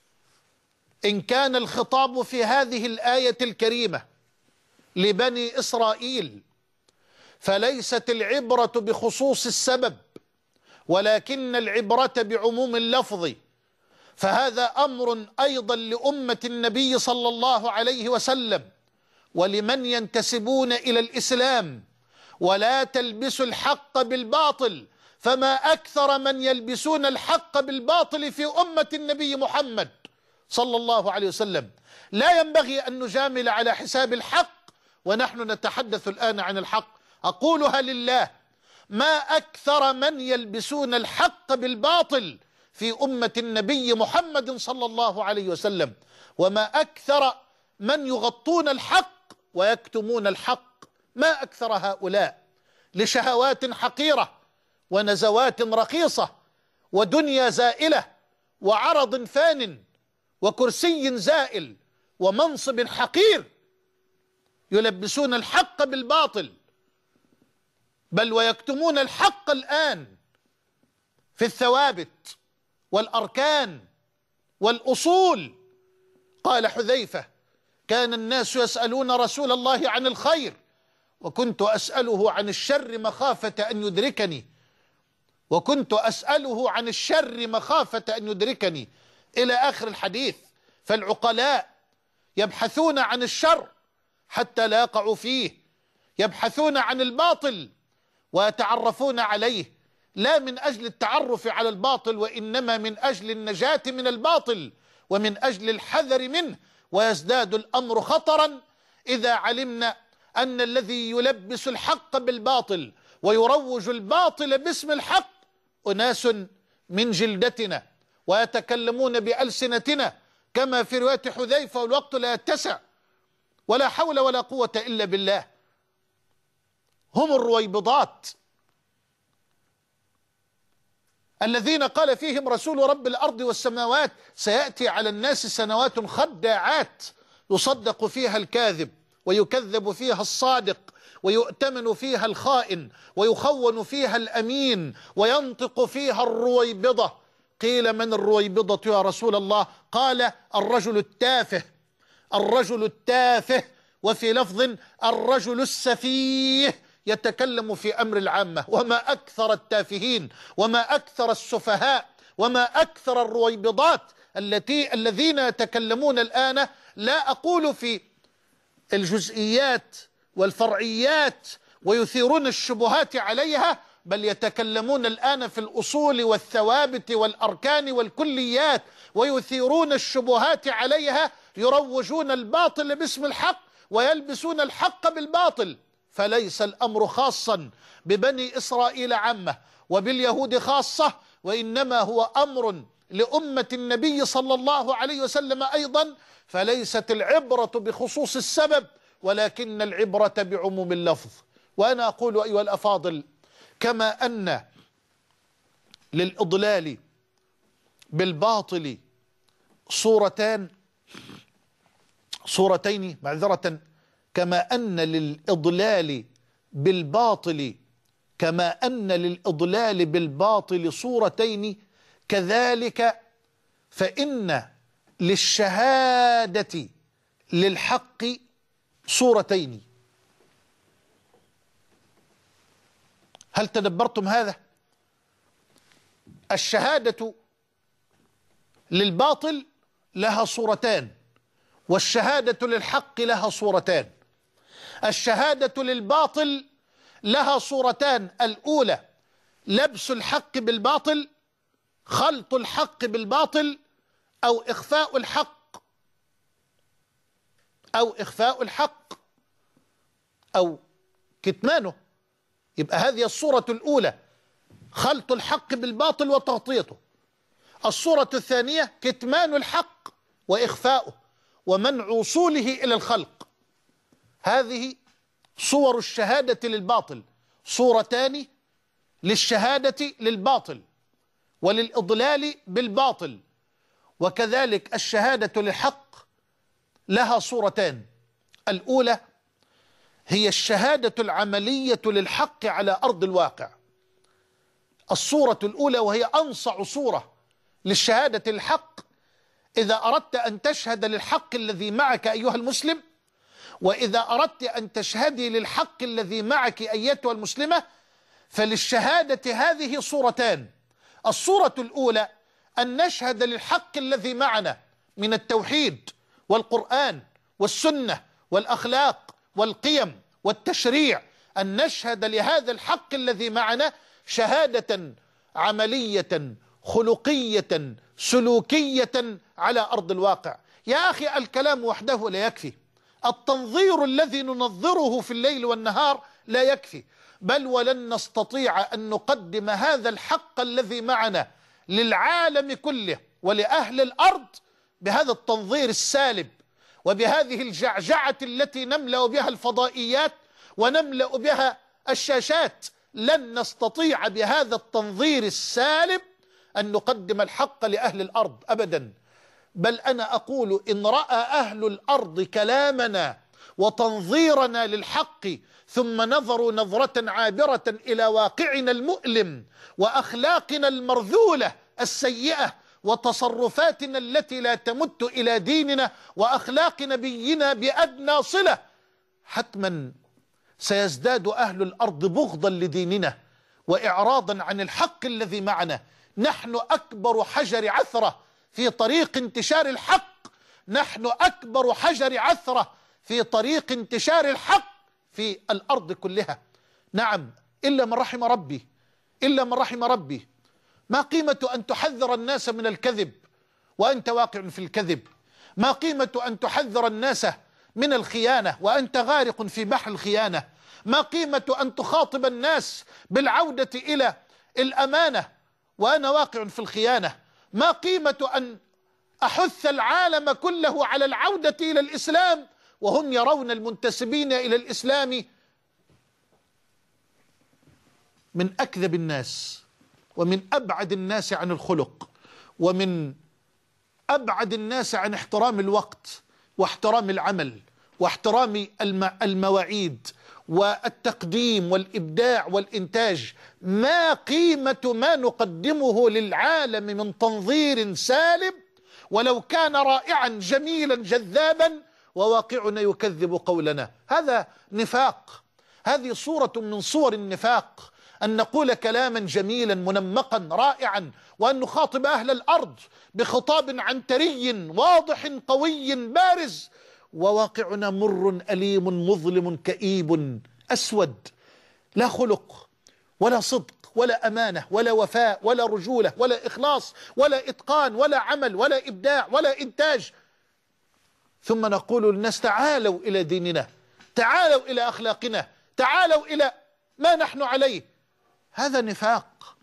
إن كان الخطاب في هذه الآية الكريمة لبني إسرائيل فليست العبرة بخصوص السبب ولكن العبرة بعموم اللفظ، فهذا أمر أيضا لأمة النبي صلى الله عليه وسلم ولمن ينتسبون إلى الإسلام. ولا تلبسوا الحق بالباطل، فما أكثر من يلبسون الحق بالباطل في أمة النبي محمد صلى الله عليه وسلم. لا ينبغي أن نجامل على حساب الحق ونحن نتحدث الآن عن الحق. أقولها لله، ما أكثر من يلبسون الحق بالباطل في أمة النبي محمد صلى الله عليه وسلم، وما أكثر من يغطون الحق ويكتمون الحق. ما أكثر هؤلاء لشهوات حقيرة ونزوات رخيصة ودنيا زائلة وعرض فان وكرسي زائل ومنصب حقير، يلبسون الحق بالباطل، بل ويكتمون الحق الآن في الثوابت والأركان والأصول. قال حذيفة: كان الناس يسألون رسول الله عن الخير وكنت أسأله عن الشر مخافة أن يدركني، وكنت أسأله عن الشر مخافة أن يدركني، إلى آخر الحديث. فالعقلاء يبحثون عن الشر حتى لا يقعوا فيه، يبحثون عن الباطل ويتعرفون عليه، لا من أجل التعرف على الباطل وإنما من أجل النجاة من الباطل ومن أجل الحذر منه. ويزداد الأمر خطرا إذا علمنا أن الذي يلبس الحق بالباطل ويروج الباطل باسم الحق أناس من جلدتنا ويتكلمون بألسنتنا كما في رواية حذيفة، والوقت لا يتسع، ولا حول ولا قوة إلا بالله. هم الرويبضات الذين قال فيهم رسول رب الأرض والسماوات: سيأتي على الناس سنوات خداعات يصدق فيها الكاذب ويكذب فيها الصادق ويؤتمن فيها الخائن ويخون فيها الأمين وينطق فيها الرويبضة. قيل: من الرويبضة يا رسول الله؟ قال: الرجل التافه، الرجل التافه، وفي لفظ: الرجل السفيه، يتكلم في أمر العامة. وما أكثر التافهين وما أكثر السفهاء وما أكثر الرويبضات الذين يتكلمون الآن، لا أقول في الجزئيات والفرعيات ويثيرون الشبهات عليها، بل يتكلمون الآن في الأصول والثوابت والأركان والكليات ويثيرون الشبهات عليها، يروجون الباطل باسم الحق ويلبسون الحق بالباطل. فليس الأمر خاصا ببني إسرائيل عامة وباليهود خاصة، وإنما هو أمر لأمة النبي صلى الله عليه وسلم أيضا فليست العبرة بخصوص السبب ولكن العبرة بعموم اللفظ. وأنا أقول أيها الأفاضل، كما أن للإضلال بالباطل صورتين معذرة، كما أن للإضلال بالباطل صورتين، كذلك فإن للشهادة للحق صورتين. هل تدبرتم هذا؟ الشهادة للباطل لها صورتان، والشهادة للحق لها صورتان. الشهادة للباطل لها صورتان: الأولى لبس الحق بالباطل، خلط الحق بالباطل، أو إخفاء الحق أو كتمانه. يبقى هذه الصورة الأولى، خلط الحق بالباطل وتغطيته. الصورة الثانية كتمان الحق وإخفاؤه ومنع وصوله إلى الخلق. هذه صور الشهادة للباطل، صورتان للشهادة للباطل وللإضلال بالباطل. وكذلك الشهادة للحق لها صورتان: الأولى هي الشهادة العملية للحق على أرض الواقع. الصورة الأولى وهي أنصع صورة للشهادة للحق: إذا أردت أن تشهد للحق الذي معك أيها المسلم، وإذا أردت أن تشهدي للحق الذي معك أيتها المسلمة، فللشهادة هذه صورتان. الصورة الأولى أن نشهد للحق الذي معنا من التوحيد والقرآن والسنة والأخلاق والقيم والتشريع، أن نشهد لهذا الحق الذي معنا شهادة عملية خلقية سلوكية على أرض الواقع. يا أخي الكلام وحده لا يكفي، التنظير الذي ننظره في الليل والنهار لا يكفي، بل ولن نستطيع أن نقدم هذا الحق الذي معنا للعالم كله ولأهل الأرض بهذا التنظير السالب وبهذه الجعجعة التي نملأ بها الفضائيات ونملأ بها الشاشات. لن نستطيع بهذا التنظير السالب أن نقدم الحق لأهل الأرض أبدا. بل أنا أقول إن رأى أهل الأرض كلامنا وتنظيرنا للحق ثم نظروا نظرة عابرة إلى واقعنا المؤلم وأخلاقنا المرذولة السيئة وتصرفاتنا التي لا تمت إلى ديننا وأخلاق نبينا بأدنى صلة، حتما سيزداد أهل الأرض بغضا لديننا وإعراضا عن الحق الذي معنا. نحن أكبر حجر عثرة في طريق انتشار الحق، نحن أكبر حجر عثرة في طريق انتشار الحق في الأرض كلها. نعم، إلا من رحم ربي، إلا من رحم ربي. ما قيمة أن تحذر الناس من الكذب وأنت واقع في الكذب؟ ما قيمة أن تحذر الناس من الخيانة وأنت غارق في بحر الخيانة؟ ما قيمة أن تخاطب الناس بالعودة إلى الأمانة وأنا واقع في الخيانة؟ ما قيمة أن أحث العالم كله على العودة إلى الإسلام وهم يرون المنتسبين إلى الإسلام من أكذب الناس ومن أبعد الناس عن الخلق ومن أبعد الناس عن احترام الوقت واحترام العمل واحترام المواعيد والتقديم والإبداع والإنتاج. ما قيمة ما نقدمه للعالم من تنظير سالب ولو كان رائعا جميلا جذابا وواقعنا يكذب قولنا؟ هذا نفاق، هذه صورة من صور النفاق، أن نقول كلاما جميلا منمقا رائعا وأن نخاطب أهل الأرض بخطاب عنتري واضح قوي بارز وواقعنا مر أليم مظلم كئيب أسود، لا خلق ولا صدق ولا أمانة ولا وفاء ولا رجولة ولا إخلاص ولا إتقان ولا عمل ولا إبداع ولا إنتاج. ثم نقول للناس تعالوا إلى ديننا، تعالوا إلى أخلاقنا، تعالوا إلى ما نحن عليه. هذا نفاق.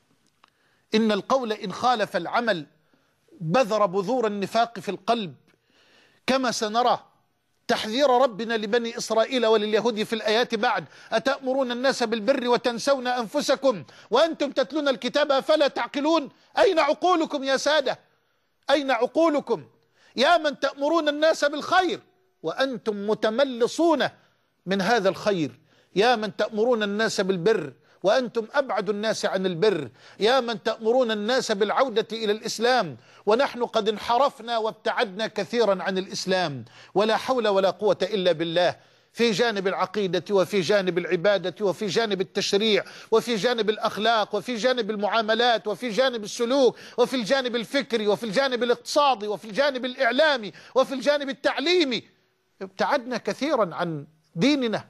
إن القول إن خالف العمل بذر بذور النفاق في القلب كما سنرى تحذير ربنا لبني إسرائيل ولليهود في الآيات بعد: أتأمرون الناس بالبر وتنسون أنفسكم وأنتم تتلون الكتاب أفلا تعقلون. أين عقولكم يا سادة؟ أين عقولكم يا من تأمرون الناس بالخير وأنتم متملصون من هذا الخير؟ يا من تأمرون الناس بالبر وأنتم أبعد الناس عن البر، يا من تأمرون الناس بالعودة إلى الإسلام ونحن قد انحرفنا وابتعدنا كثيرا عن الإسلام. ولا حول ولا قوة إلا بالله، في جانب العقيدة وفي جانب العبادة وفي جانب التشريع وفي جانب الأخلاق وفي جانب المعاملات وفي جانب السلوك وفي الجانب الفكري وفي الجانب الاقتصادي وفي الجانب الإعلامي وفي الجانب التعليمي. ابتعدنا كثيرا عن ديننا.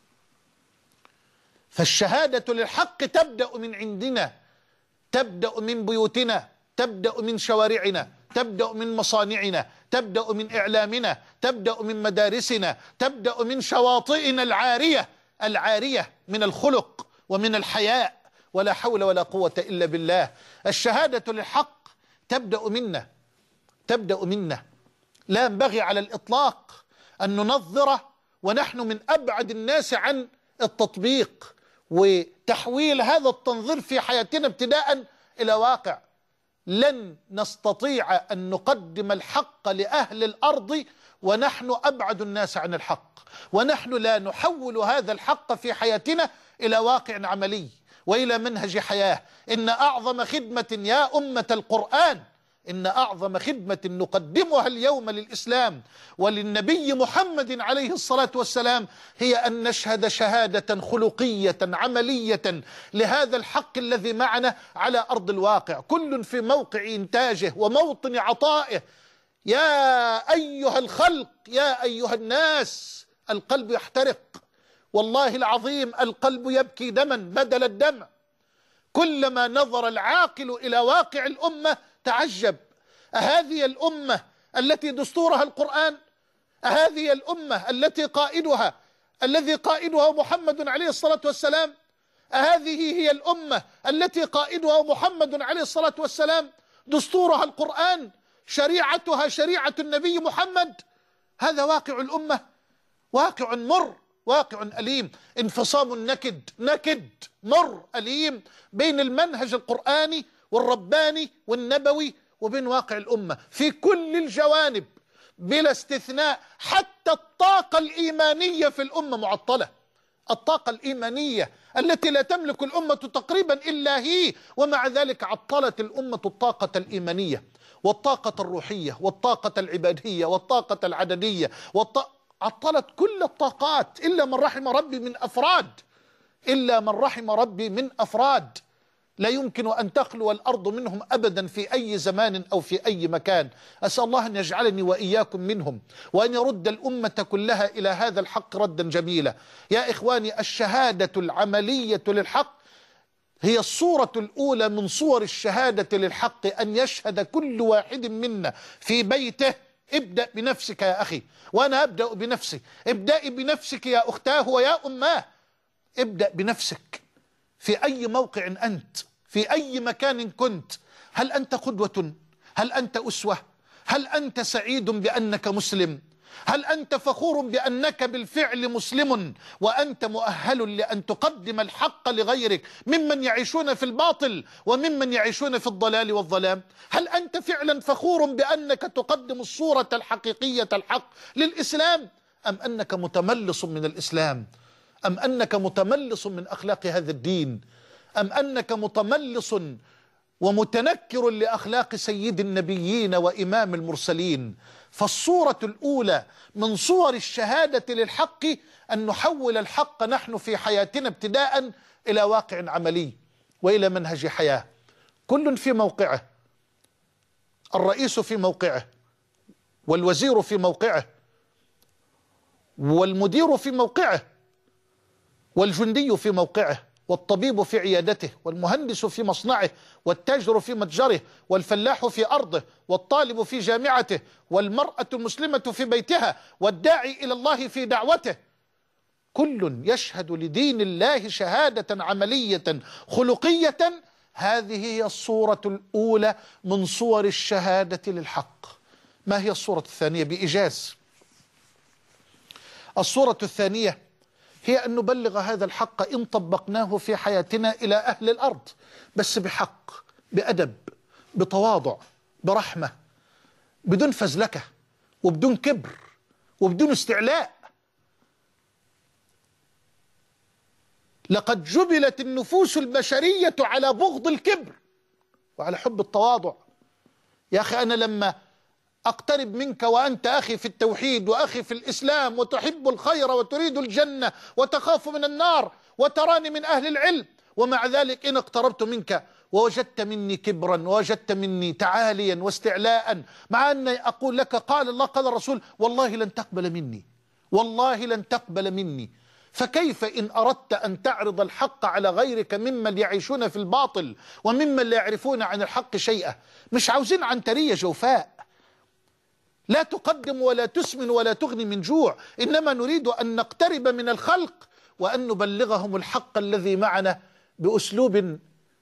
فالشهادة للحق تبدأ من عندنا، تبدأ من بيوتنا، تبدأ من شوارعنا، تبدأ من مصانعنا، تبدأ من إعلامنا، تبدأ من مدارسنا، تبدأ من شواطئنا العارية من الخلق ومن الحياء. ولا حول ولا قوة إلا بالله. الشهادة للحق تبدأ منا. لا ينبغي على الإطلاق أن ننظر ونحن من أبعد الناس عن التطبيق وتحويل هذا التنظير في حياتنا ابتداء إلى واقع. لن نستطيع أن نقدم الحق لأهل الأرض ونحن أبعد الناس عن الحق، ونحن لا نحول هذا الحق في حياتنا إلى واقع عملي وإلى منهج حياة. إن أعظم خدمة يا أمة القرآن، إن أعظم خدمة نقدمها اليوم للإسلام وللنبي محمد عليه الصلاة والسلام هي أن نشهد شهادة خلقية عملية لهذا الحق الذي معنا على أرض الواقع، كل في موقع إنتاجه وموطن عطائه. يا أيها الخلق، يا أيها الناس، القلب يحترق والله العظيم، القلب يبكي دما بدل الدمع. كلما نظر العاقل إلى واقع الأمة تعجب: أهذه الأمة التي دستورها القرآن؟ أهذه الأمة الذي قائدها محمد عليه الصلاة والسلام؟ أهذه هي الأمة التي قائدها محمد عليه الصلاة والسلام؟ دستورها القرآن، شريعتها شريعة النبي محمد. هذا واقع الأمة، واقع مر، واقع أليم، انفصام نكد مر أليم بين المنهج القرآني والرباني والنبوي وبين واقع الأمة في كل الجوانب بلا استثناء. حتى الطاقة الإيمانية في الأمة معطلة، الطاقة الإيمانية التي لا تملك الأمة تقريبا إلا هي، ومع ذلك عطلت الأمة الطاقة الإيمانية والطاقة الروحية والطاقة العبادية والطاقة العددية عطلت كل الطاقات إلا من رحم ربي من أفراد، إلا من رحم ربي من أفراد لا يمكن أن تخلو الأرض منهم أبدا في أي زمان أو في أي مكان. أسأل الله أن يجعلني وإياكم منهم وأن يرد الأمة كلها إلى هذا الحق ردا جميلا. يا إخواني، الشهادة العملية للحق هي الصورة الأولى من صور الشهادة للحق، أن يشهد كل واحد منا في بيته. ابدأ بنفسك يا أخي، وأنا أبدأ بنفسي. ابدأي بنفسك يا أختاه ويا أماه. ابدأ بنفسك في أي موقع أنت، في أي مكان كنت. هل أنت قدوة؟ هل أنت أسوة؟ هل أنت سعيد بأنك مسلم؟ هل أنت فخور بأنك بالفعل مسلم وأنت مؤهل لأن تقدم الحق لغيرك ممن يعيشون في الباطل وممن يعيشون في الضلال والظلام؟ هل أنت فعلا فخور بأنك تقدم الصورة الحقيقية الحق للإسلام، أم أنك متملص من الإسلام، أم أنك متملص من أخلاق هذا الدين، أم أنك متملص ومتنكر لأخلاق سيد النبيين وإمام المرسلين؟ فالصورة الأولى من صور الشهادة للحق أن نحول الحق نحن في حياتنا ابتداء إلى واقع عملي وإلى منهج حياة. كل في موقعه، الرئيس في موقعه، والوزير في موقعه، والمدير في موقعه، والجندي في موقعه، والطبيب في عيادته، والمهندس في مصنعه، والتاجر في متجره، والفلاح في أرضه، والطالب في جامعته، والمرأة المسلمة في بيتها، والداعي إلى الله في دعوته. كل يشهد لدين الله شهادة عملية خلقية. هذه هي الصورة الأولى من صور الشهادة للحق. ما هي الصورة الثانية بإيجاز؟ الصورة الثانية هي أن نبلغ هذا الحق إن طبقناه في حياتنا إلى أهل الأرض، بس بحق، بأدب، بتواضع، برحمة، بدون فزلكة وبدون كبر وبدون استعلاء. لقد جبلت النفوس البشرية على بغض الكبر وعلى حب التواضع. يا أخي أنا لما أقترب منك وأنت أخي في التوحيد وأخي في الإسلام وتحب الخير وتريد الجنة وتخاف من النار وتراني من أهل العلم، ومع ذلك إن اقتربت منك ووجدت مني كبرا ووجدت مني تعاليا واستعلاء، مع أن أقول لك قال الله قال الرسول، والله لن تقبل مني، والله لن تقبل مني. فكيف إن أردت أن تعرض الحق على غيرك ممن يعيشون في الباطل وممن لا يعرفون عن الحق شيئا؟ مش عاوزين عنترية جوفاء لا تقدم ولا تسمن ولا تغني من جوع، إنما نريد أن نقترب من الخلق وأن نبلغهم الحق الذي معنا بأسلوب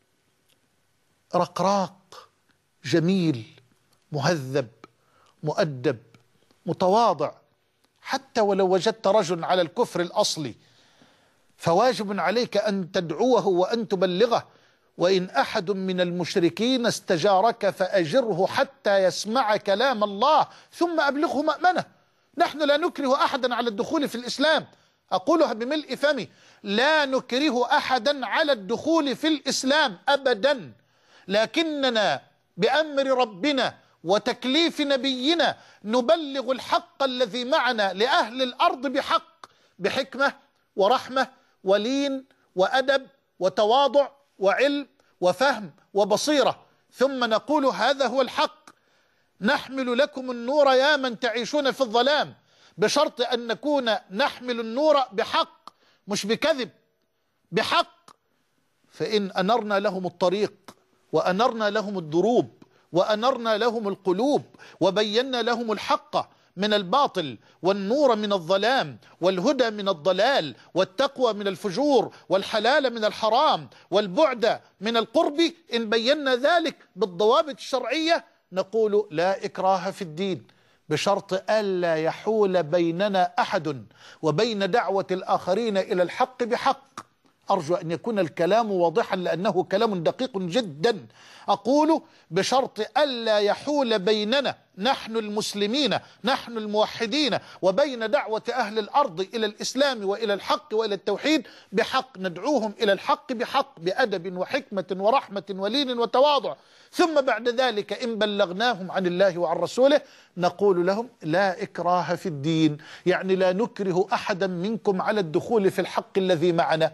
رقراق جميل مهذب مؤدب متواضع. حتى ولو وجدت رجل على الكفر الأصلي فواجب عليك أن تدعوه وأن تبلغه. وإن أحد من المشركين استجارك فأجره حتى يسمع كلام الله ثم أبلغه مأمنه. نحن لا نكره أحدا على الدخول في الإسلام، أقولها بملء فمي، لا نكره أحدا على الدخول في الإسلام أبدا، لكننا بأمر ربنا وتكليف نبينا نبلغ الحق الذي معنا لأهل الأرض بحق، بحكمة ورحمة ولين وأدب وتواضع وعلم وفهم وبصيرة، ثم نقول هذا هو الحق، نحمل لكم النور يا من تعيشون في الظلام، بشرط أن نكون نحمل النور بحق مش بكذب، بحق. فإن أنرنا لهم الطريق وأنرنا لهم الدروب وأنرنا لهم القلوب وبينا لهم الحق من الباطل والنور من الظلام والهدى من الضلال والتقوى من الفجور والحلال من الحرام والبعد من القرب، إن بينا ذلك بالضوابط الشرعية نقول لا إكراه في الدين، بشرط ألا يحول بيننا أحد وبين دعوة الآخرين إلى الحق بحق. أرجو أن يكون الكلام واضحا لأنه كلام دقيق جدا. أقول بشرط ألا يحول بيننا نحن المسلمين نحن الموحدين وبين دعوة أهل الأرض إلى الإسلام وإلى الحق وإلى التوحيد بحق، ندعوهم إلى الحق بحق بأدب وحكمة ورحمة ولين وتواضع. ثم بعد ذلك إن بلغناهم عن الله وعن رسوله نقول لهم لا إكراه في الدين، يعني لا نكره أحدا منكم على الدخول في الحق الذي معنا.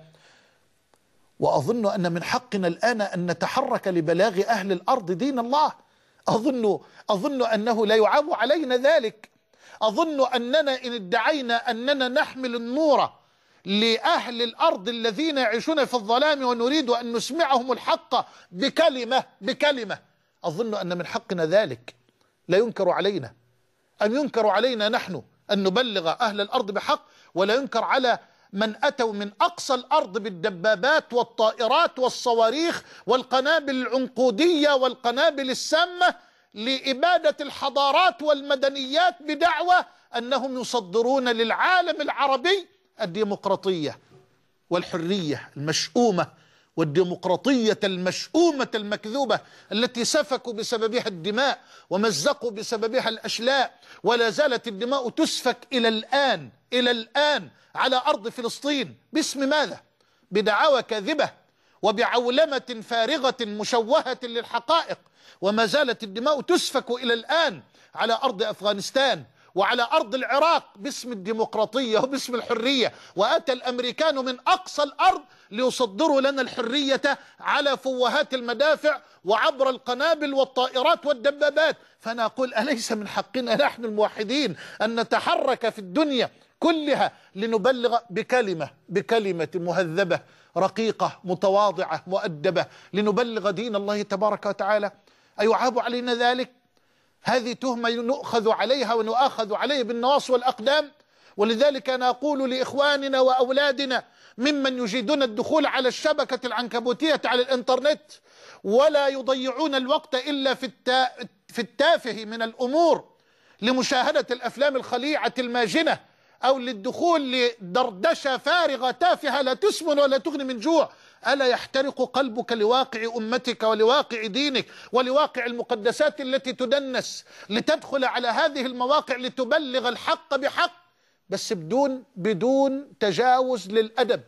وأظن أن من حقنا الآن أن نتحرك لبلاغ أهل الأرض دين الله. أظن أنه لا يعاب علينا ذلك. أظن أننا إن ادعينا أننا نحمل النور لأهل الأرض الذين يعيشون في الظلام ونريد أن نسمعهم الحق بكلمة أظن أن من حقنا ذلك، لا ينكر علينا. أن ينكر علينا نحن أن نبلغ أهل الأرض بحق، ولا ينكر على من أتوا من أقصى الأرض بالدبابات والطائرات والصواريخ والقنابل العنقودية والقنابل السامة لإبادة الحضارات والمدنيات بدعوى أنهم يصدرون للعالم العربي الديمقراطية والحرية المشؤومة والديمقراطية المشؤومة المكذوبة التي سفكوا بسببها الدماء ومزقوا بسببها الأشلاء، ولا زالت الدماء تسفك إلى الآن على أرض فلسطين. باسم ماذا؟ بدعاوى كاذبة وبعولمة فارغة مشوهة للحقائق، وما زالت الدماء تسفك إلى الآن على أرض أفغانستان وعلى أرض العراق باسم الديمقراطية وباسم الحرية. وأتى الأمريكان من أقصى الأرض ليصدروا لنا الحرية على فوهات المدافع وعبر القنابل والطائرات والدبابات. فأنا أقول أليس من حقنا نحن الموحدين أن نتحرك في الدنيا كلها لنبلغ بكلمة مهذبة رقيقة متواضعة مؤدبة، لنبلغ دين الله تبارك وتعالى؟ أيعاب علينا ذلك؟ هذه تهمة نؤخذ عليها ونؤاخذ عليها بالنواصي والأقدام. ولذلك أنا أقول لإخواننا وأولادنا ممن يجيدون الدخول على الشبكة العنكبوتية على الإنترنت ولا يضيعون الوقت إلا في التافه من الأمور لمشاهدة الأفلام الخليعة الماجنة، أو للدخول لدردشة فارغة تافهة لا تسمن ولا تغني من جوع. ألا يحترق قلبك لواقع أمتك ولواقع دينك ولواقع المقدسات التي تدنس لتدخل على هذه المواقع لتبلغ الحق بحق، بس بدون تجاوز للأدب.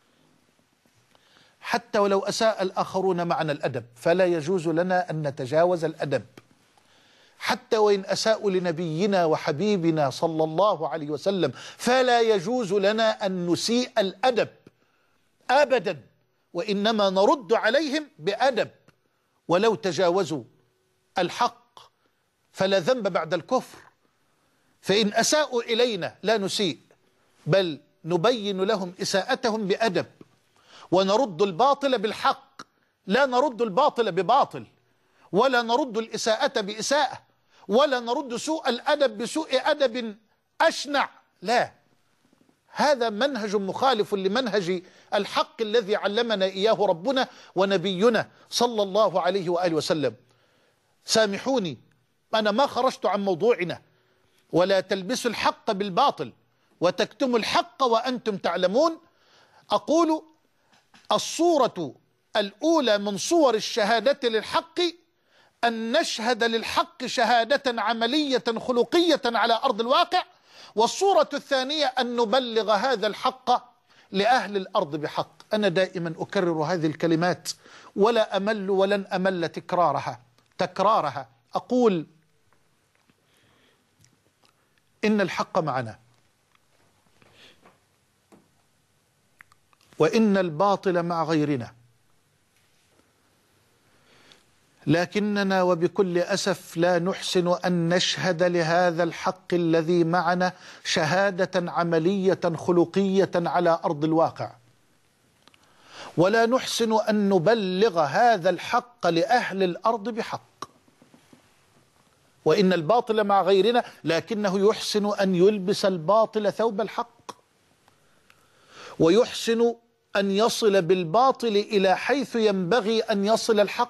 حتى ولو أساء الآخرون معنا الأدب فلا يجوز لنا أن نتجاوز الأدب، حتى وإن أساءوا لنبينا وحبيبنا صلى الله عليه وسلم فلا يجوز لنا أن نسيء الأدب أبدا، وإنما نرد عليهم بأدب. ولو تجاوزوا الحق فلا ذنب بعد الكفر، فإن أساءوا إلينا لا نسيء، بل نبين لهم إساءتهم بأدب، ونرد الباطل بالحق، لا نرد الباطل بباطل، ولا نرد الإساءة بإساءة، ولا نرد سوء الأدب بسوء أدب أشنع، لا، هذا منهج مخالف لمنهج الحق الذي علمنا إياه ربنا ونبينا صلى الله عليه وآله وسلم. سامحوني، أنا ما خرجت عن موضوعنا. ولا تلبسوا الحق بالباطل وتكتموا الحق وأنتم تعلمون. أقول الصورة الأولى من صور الشهادة للحق أن نشهد للحق شهادة عملية خلقية على أرض الواقع، والصورة الثانية أن نبلغ هذا الحق لأهل الأرض بحق. أنا دائما أكرر هذه الكلمات ولا أمل ولن أمل تكرارها. أقول إن الحق معنا، وإن الباطل مع غيرنا، لكننا وبكل أسف لا نحسن أن نشهد لهذا الحق الذي معنا شهادة عملية خلقية على أرض الواقع، ولا نحسن أن نبلغ هذا الحق لأهل الأرض بحق. وإن الباطل مع غيرنا، لكنه يحسن أن يلبس الباطل ثوب الحق، ويحسن أن يصل بالباطل إلى حيث ينبغي أن يصل الحق،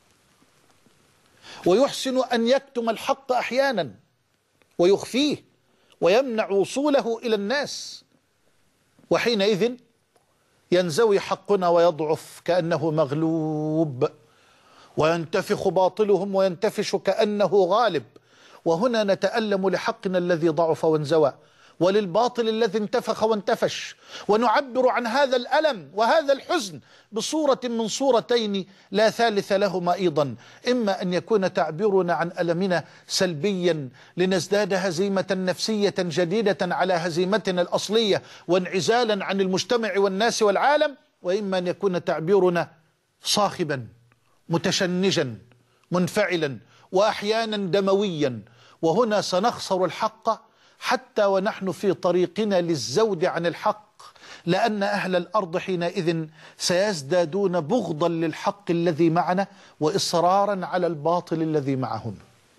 ويحسن أن يكتم الحق أحيانا ويخفيه ويمنع وصوله إلى الناس، وحينئذ ينزوي حقنا ويضعف كأنه مغلوب، وينتفخ باطلهم وينتفش كأنه غالب. وهنا نتألم لحقنا الذي ضعف وانزوى، وللباطل الذي انتفخ وانتفش، ونعبر عن هذا الألم وهذا الحزن بصورة من صورتين لا ثالث لهما أيضا. إما أن يكون تعبيرنا عن ألمنا سلبيا لنزداد هزيمة نفسية جديدة على هزيمتنا الأصلية وانعزالا عن المجتمع والناس والعالم، وإما أن يكون تعبيرنا صاخبا متشنجا منفعلا وأحيانا دمويا. وهنا سنخسر الحق حتى ونحن في طريقنا للزود عن الحق، لأن أهل الأرض حينئذ سيزدادون بغضا للحق الذي معنا وإصرارا على الباطل الذي معهم.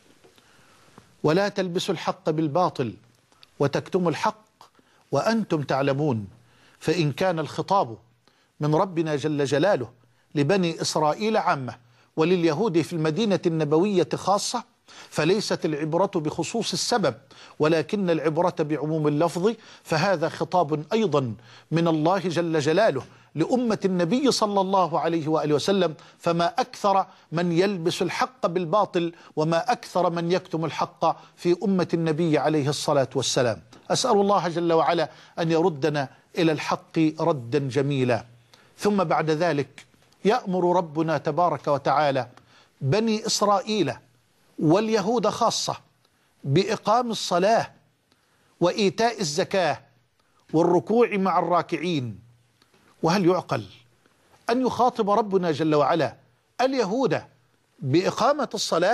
ولا تلبسوا الحق بالباطل وتكتموا الحق وأنتم تعلمون. فإن كان الخطاب من ربنا جل جلاله لبني إسرائيل عامة ولليهود في المدينة النبوية خاصة، فليست العبرة بخصوص السبب ولكن العبرة بعموم اللفظ. فهذا خطاب أيضا من الله جل جلاله لأمة النبي صلى الله عليه وآله وسلم. فما أكثر من يلبس الحق بالباطل وما أكثر من يكتم الحق في أمة النبي عليه الصلاة والسلام. أسأل الله جل وعلا أن يردنا إلى الحق ردا جميلا. ثم بعد ذلك يأمر ربنا تبارك وتعالى بني إسرائيل واليهود خاصة بإقام الصلاة وإيتاء الزكاة والركوع مع الراكعين. وهل يعقل أن يخاطب ربنا جل وعلا اليهود بإقامة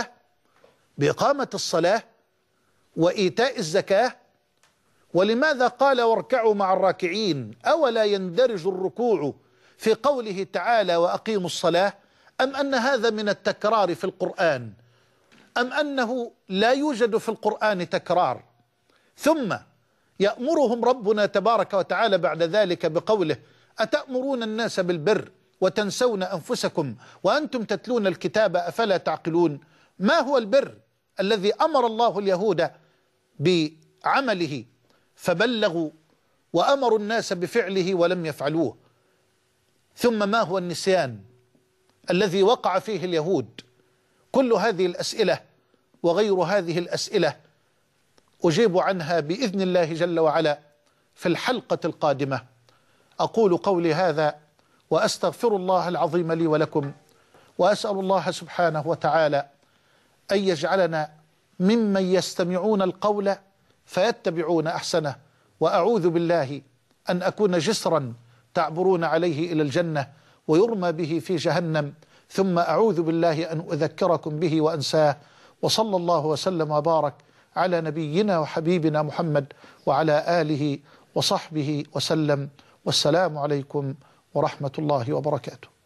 الصلاة وإيتاء الزكاة؟ ولماذا قال واركعوا مع الراكعين؟ أولا يندرج الركوع في قوله تعالى وأقيموا الصلاة؟ أم أن هذا من التكرار في القرآن؟ أم أنه لا يوجد في القرآن تكرار؟ ثم يأمرهم ربنا تبارك وتعالى بعد ذلك بقوله أتأمرون الناس بالبر وتنسون أنفسكم وأنتم تتلون الكتاب أفلا تعقلون؟ ما هو البر الذي أمر الله اليهود بعمله فبلغوا وأمروا الناس بفعله ولم يفعلوه. ثم ما هو النسيان الذي وقع فيه اليهود؟ كل هذه الأسئلة وغير هذه الأسئلة أجيب عنها بإذن الله جل وعلا في الحلقة القادمة. أقول قولي هذا وأستغفر الله العظيم لي ولكم، وأسأل الله سبحانه وتعالى أن يجعلنا ممن يستمعون القول فيتبعون أحسنه، وأعوذ بالله أن أكون جسرا تعبرون عليه إلى الجنة ويرمى به في جهنم، ثم أعوذ بالله أن أذكركم به وأنساه. وصلى الله وسلم وبارك على نبينا وحبيبنا محمد وعلى آله وصحبه وسلم، والسلام عليكم ورحمة الله وبركاته.